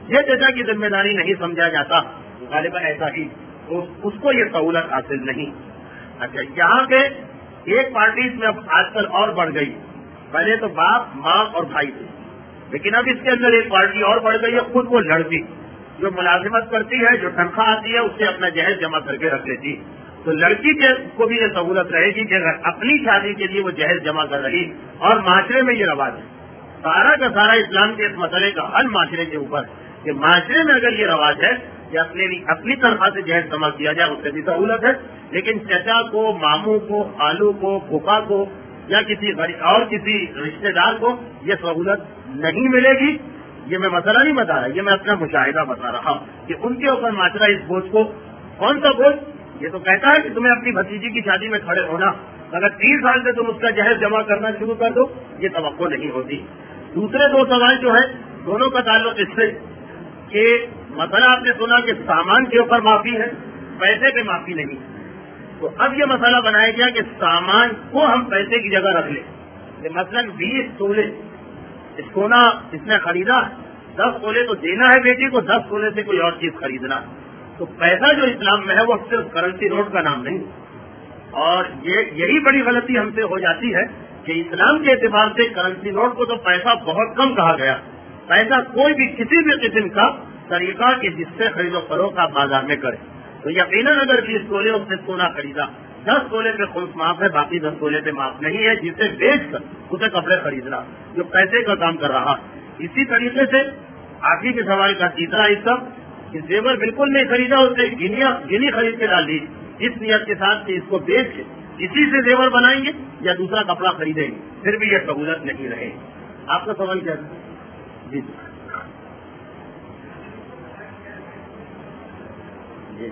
یہ ججا کی ذمہ داری نہیں سمجھا جاتا، غالباً ایسا ہی اس کو یہ سہولت حاصل نہیں۔ اچھا، یہاں پہ ایک پارٹی اس میں اب آج کل اور بڑھ گئی، پہلے تو باپ ماں اور بھائی تھے، لیکن اب اس کے اندر ایک پارٹی اور بڑھ گئی ہے، خود وہ لڑکی جو ملازمت کرتی ہے، جو تنخواہ آتی ہے، اس سے اپنا جہیز جمع کر کے رکھ لیتی، تو لڑکی کے کو بھی یہ سہولت رہے گی کہ اگر اپنی شادی کے لیے وہ جہیز جمع کر رہی، اور معاشرے میں یہ رواج ہے، سارا کا سارا اسلام کے اس مسئلے کا حل معاشرے کے اوپر کہ معاشرے میں اگر یہ رواج ہے کہ اپنے اپنی طرف سے جہیز جمع کیا جائے، اس سے بھی سہولت ہے، لیکن چچا کو، ماموں کو، خالو کو، پھوپھا کو یا کسی اور کسی رشتہ دار کو یہ سہولت نہیں ملے گی۔ یہ میں مسئلہ نہیں بتا رہا، یہ میں اپنا مشاہدہ بتا رہا ہوں کہ ان کے اوپر معاشرہ اس بوجھ کو، کون سا بوجھ؟ یہ تو کہتا ہے کہ تمہیں اپنی بھتیجی کی شادی میں کھڑے ہونا، اگر تین سال سے تم اس کا جہیز جمع کرنا شروع کر دو، یہ توقع نہیں ہوتی۔ دوسرے دو سوال جو ہے دونوں کا تعلق اس سے کہ مسئلہ آپ نے سنا کہ سامان کے اوپر معافی ہے، پیسے پہ معافی نہیں، تو اب یہ مسئلہ بنایا گیا کہ سامان کو ہم پیسے کی جگہ رکھ لیں، کہ مثلاً بیس تولے سونا اس نے خریدا، دس تولے تو دینا ہے بیٹی کو، دس تولے سے کوئی اور چیز خریدنا، تو پیسہ جو اسلام میں ہے وہ صرف کرنسی نوٹ کا نام نہیں، اور یہ یہی بڑی غلطی ہم سے ہو جاتی ہے کہ اسلام کے اعتبار سے کرنسی نوٹ کو تو پیسہ بہت کم کہا گیا، پیسہ کوئی بھی کسی بھی قسم کا طریقہ کہ جس سے خرید و فروخت آپ بازار میں کریں، تو یقیناً اگر بیس تولے اس نے سونا خریدا، دس تولے پہ خلط معاف ہے، باقی دس تولے پہ معاف نہیں ہے، جسے بیچ کر اسے کپڑے خریدنا جو پیسے کا کام کر رہا۔ اسی طریقے سے آخری کے سوال کا تیسرا حصہ کہ زیور بالکل نہیں خریدا، اسے گنیا گنی خرید کے ڈال دی، اس نیت کے ساتھ کہ اس کو بیچ کے اسی سے زیور بنائیں گے یا دوسرا کپڑا خریدیں گے، پھر بھی یہ سہولت نہیں رہے۔ آپ کا سوال کیا ہے؟ جی جی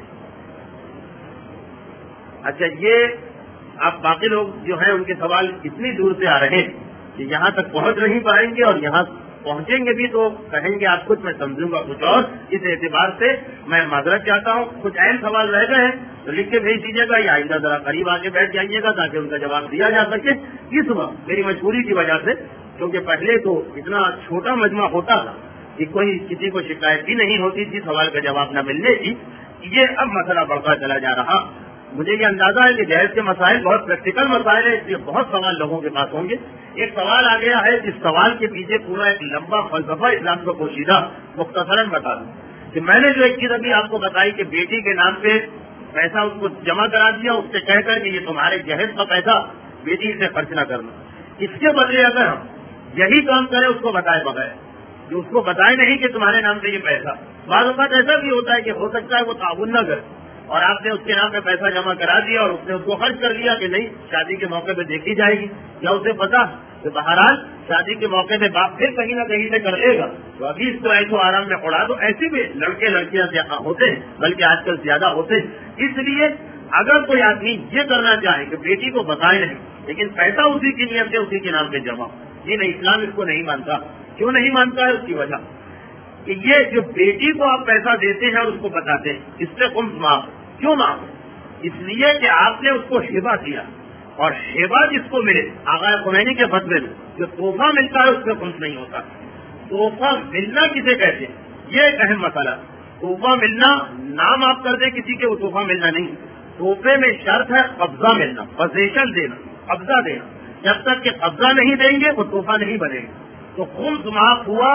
اچھا، یہ آپ باقی لوگ جو ہیں ان کے سوال اتنی دور سے آ رہے ہیں کہ یہاں تک پہنچ نہیں پائیں گے، اور یہاں پہنچیں گے بھی تو کہیں گے آپ کچھ، میں سمجھوں گا کچھ اور، اس اعتبار سے میں معذرت چاہتا ہوں۔ کچھ اہم سوال رہ گئے ہیں تو لکھ کے بھیج دیجیے گا، یا آئندہ ذرا قریب آ کے بیٹھ جائیے گا تاکہ ان کا جواب دیا جا سکے۔ اس وقت میری مجبوری کی وجہ سے، کیونکہ پہلے تو اتنا چھوٹا مجمع ہوتا تھا کہ کوئی کسی کو شکایت بھی نہیں ہوتی تھی سوال کا جواب نہ ملنے کی، یہ اب مسئلہ بڑھتا چلا جا رہا۔ مجھے یہ اندازہ ہے کہ جہیز کے مسائل بہت پریکٹیکل مسائل ہیں، اس لیے بہت سوال لوگوں کے پاس ہوں گے۔ ایک سوال آ گیا ہے، جس سوال کے پیچھے پورا ایک لمبا فلسفہ اسلام کو پوشیدہ مختصراً بتا دوں کہ میں نے جو ایک چیز ابھی آپ کو بتائی کہ بیٹی کے نام پہ پیسہ اس کو جمع کرا دیا، اس سے کہہ کر کہ یہ تمہارے جہیز کا پیسہ، بیٹی سے خرچ نہ کرنا، اس کے بدلے اگر ہم یہی کام کریں اس کو بتائے بغیر، جو اس کو بتائے نہیں کہ تمہارے نام سے یہ پیسہ، بعض اوقات ایسا بھی ہوتا ہے کہ ہو سکتا ہے وہ تعاون نہ کرے اور آپ نے اس کے نام پہ پیسہ جمع کرا دیا اور اس نے اس کو خرچ کر لیا کہ نہیں شادی کے موقع پہ دیکھی جائے گی، یا اسے پتا کہ بہرحال شادی کے موقع پہ باپ پھر کہیں نہ کہیں سے کر لے گا، تو ابھی اس کو ایسو آرام میں اڑا دو۔ ایسے بھی لڑکے لڑکیاں زیادہ ہوتے ہیں، بلکہ آج کل زیادہ ہوتے ہیں۔ اس لیے اگر کوئی آدمی یہ کرنا چاہے کہ بیٹی کو بتائے نہیں لیکن پیسہ اسی کی نیت سے اسی کے نام پہ جمع، یہ نہیں، اسلام اس کو نہیں مانتا۔ کیوں نہیں مانتا ہے؟ اس کی وجہ کہ یہ جو بیٹی کو آپ پیسہ دیتے ہیں اور اس کو بتاتے ہیں، اس سے خمس معاف۔ کیوں معاف؟ اس لیے کہ آپ نے اس کو ہبہ کیا، اور ہبہ جس کو ملے، آغا خمینی کے فتوے میں جو تحفہ ملتا ہے اس میں خمس نہیں ہوتا۔ تحفہ ملنا کسے کہتے ہیں، یہ ایک اہم مسئلہ۔ تحفہ ملنا، نام آپ کر دیں کسی کے، وہ تحفہ ملنا نہیں۔ تحفے میں شرط ہے قبضہ ملنا، پوزیشن دینا، قبضہ دینا۔ جب تک کہ قبضہ نہیں دیں گے وہ تحفہ نہیں بنے گا۔ تو خمس معاف ہوا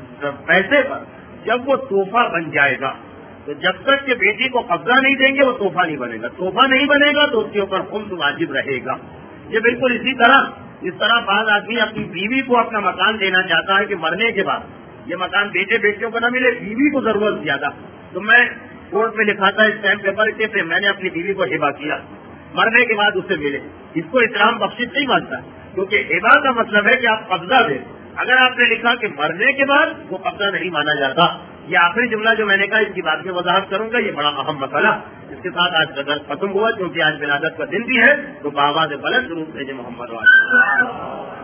پیسے پر جب وہ تحفہ بن جائے گا، تو جب تک کہ بیٹی کو قبضہ نہیں دیں گے وہ تحفہ نہیں بنے گا۔ تحفہ نہیں بنے گا تو اس کے اوپر خمس واجب رہے گا۔ یہ بالکل اسی طرح جس طرح بعض آدمی اپنی بیوی کو اپنا مکان دینا چاہتا ہے کہ مرنے کے بعد یہ مکان بیٹے بیٹیوں کو نہ ملے، بیوی کو ضرورت زیادہ، تو میں کورٹ میں لکھا تھا اسٹیمپ پیپر کے پہ میں نے اپنی بیوی کو ہبہ کیا، مرنے کے بعد اسے ملے۔ اس کو اسلام بخشش نہیں مانتا، کیونکہ ہبہ کا مطلب ہے کہ آپ قبضہ دیں۔ اگر آپ نے لکھا کہ مرنے کے بعد، وہ قبضہ نہیں مانا جاتا۔ یہ آخری جملہ جو میں نے کہا اس کی بات میں وضاحت کروں گا، یہ بڑا اہم مسئلہ۔ اس کے ساتھ آج کا درس ختم ہوا، کیونکہ آج ولادت کا دن بھی ہے، تو بآواز بلند درود بھیجے محمد وعلیہ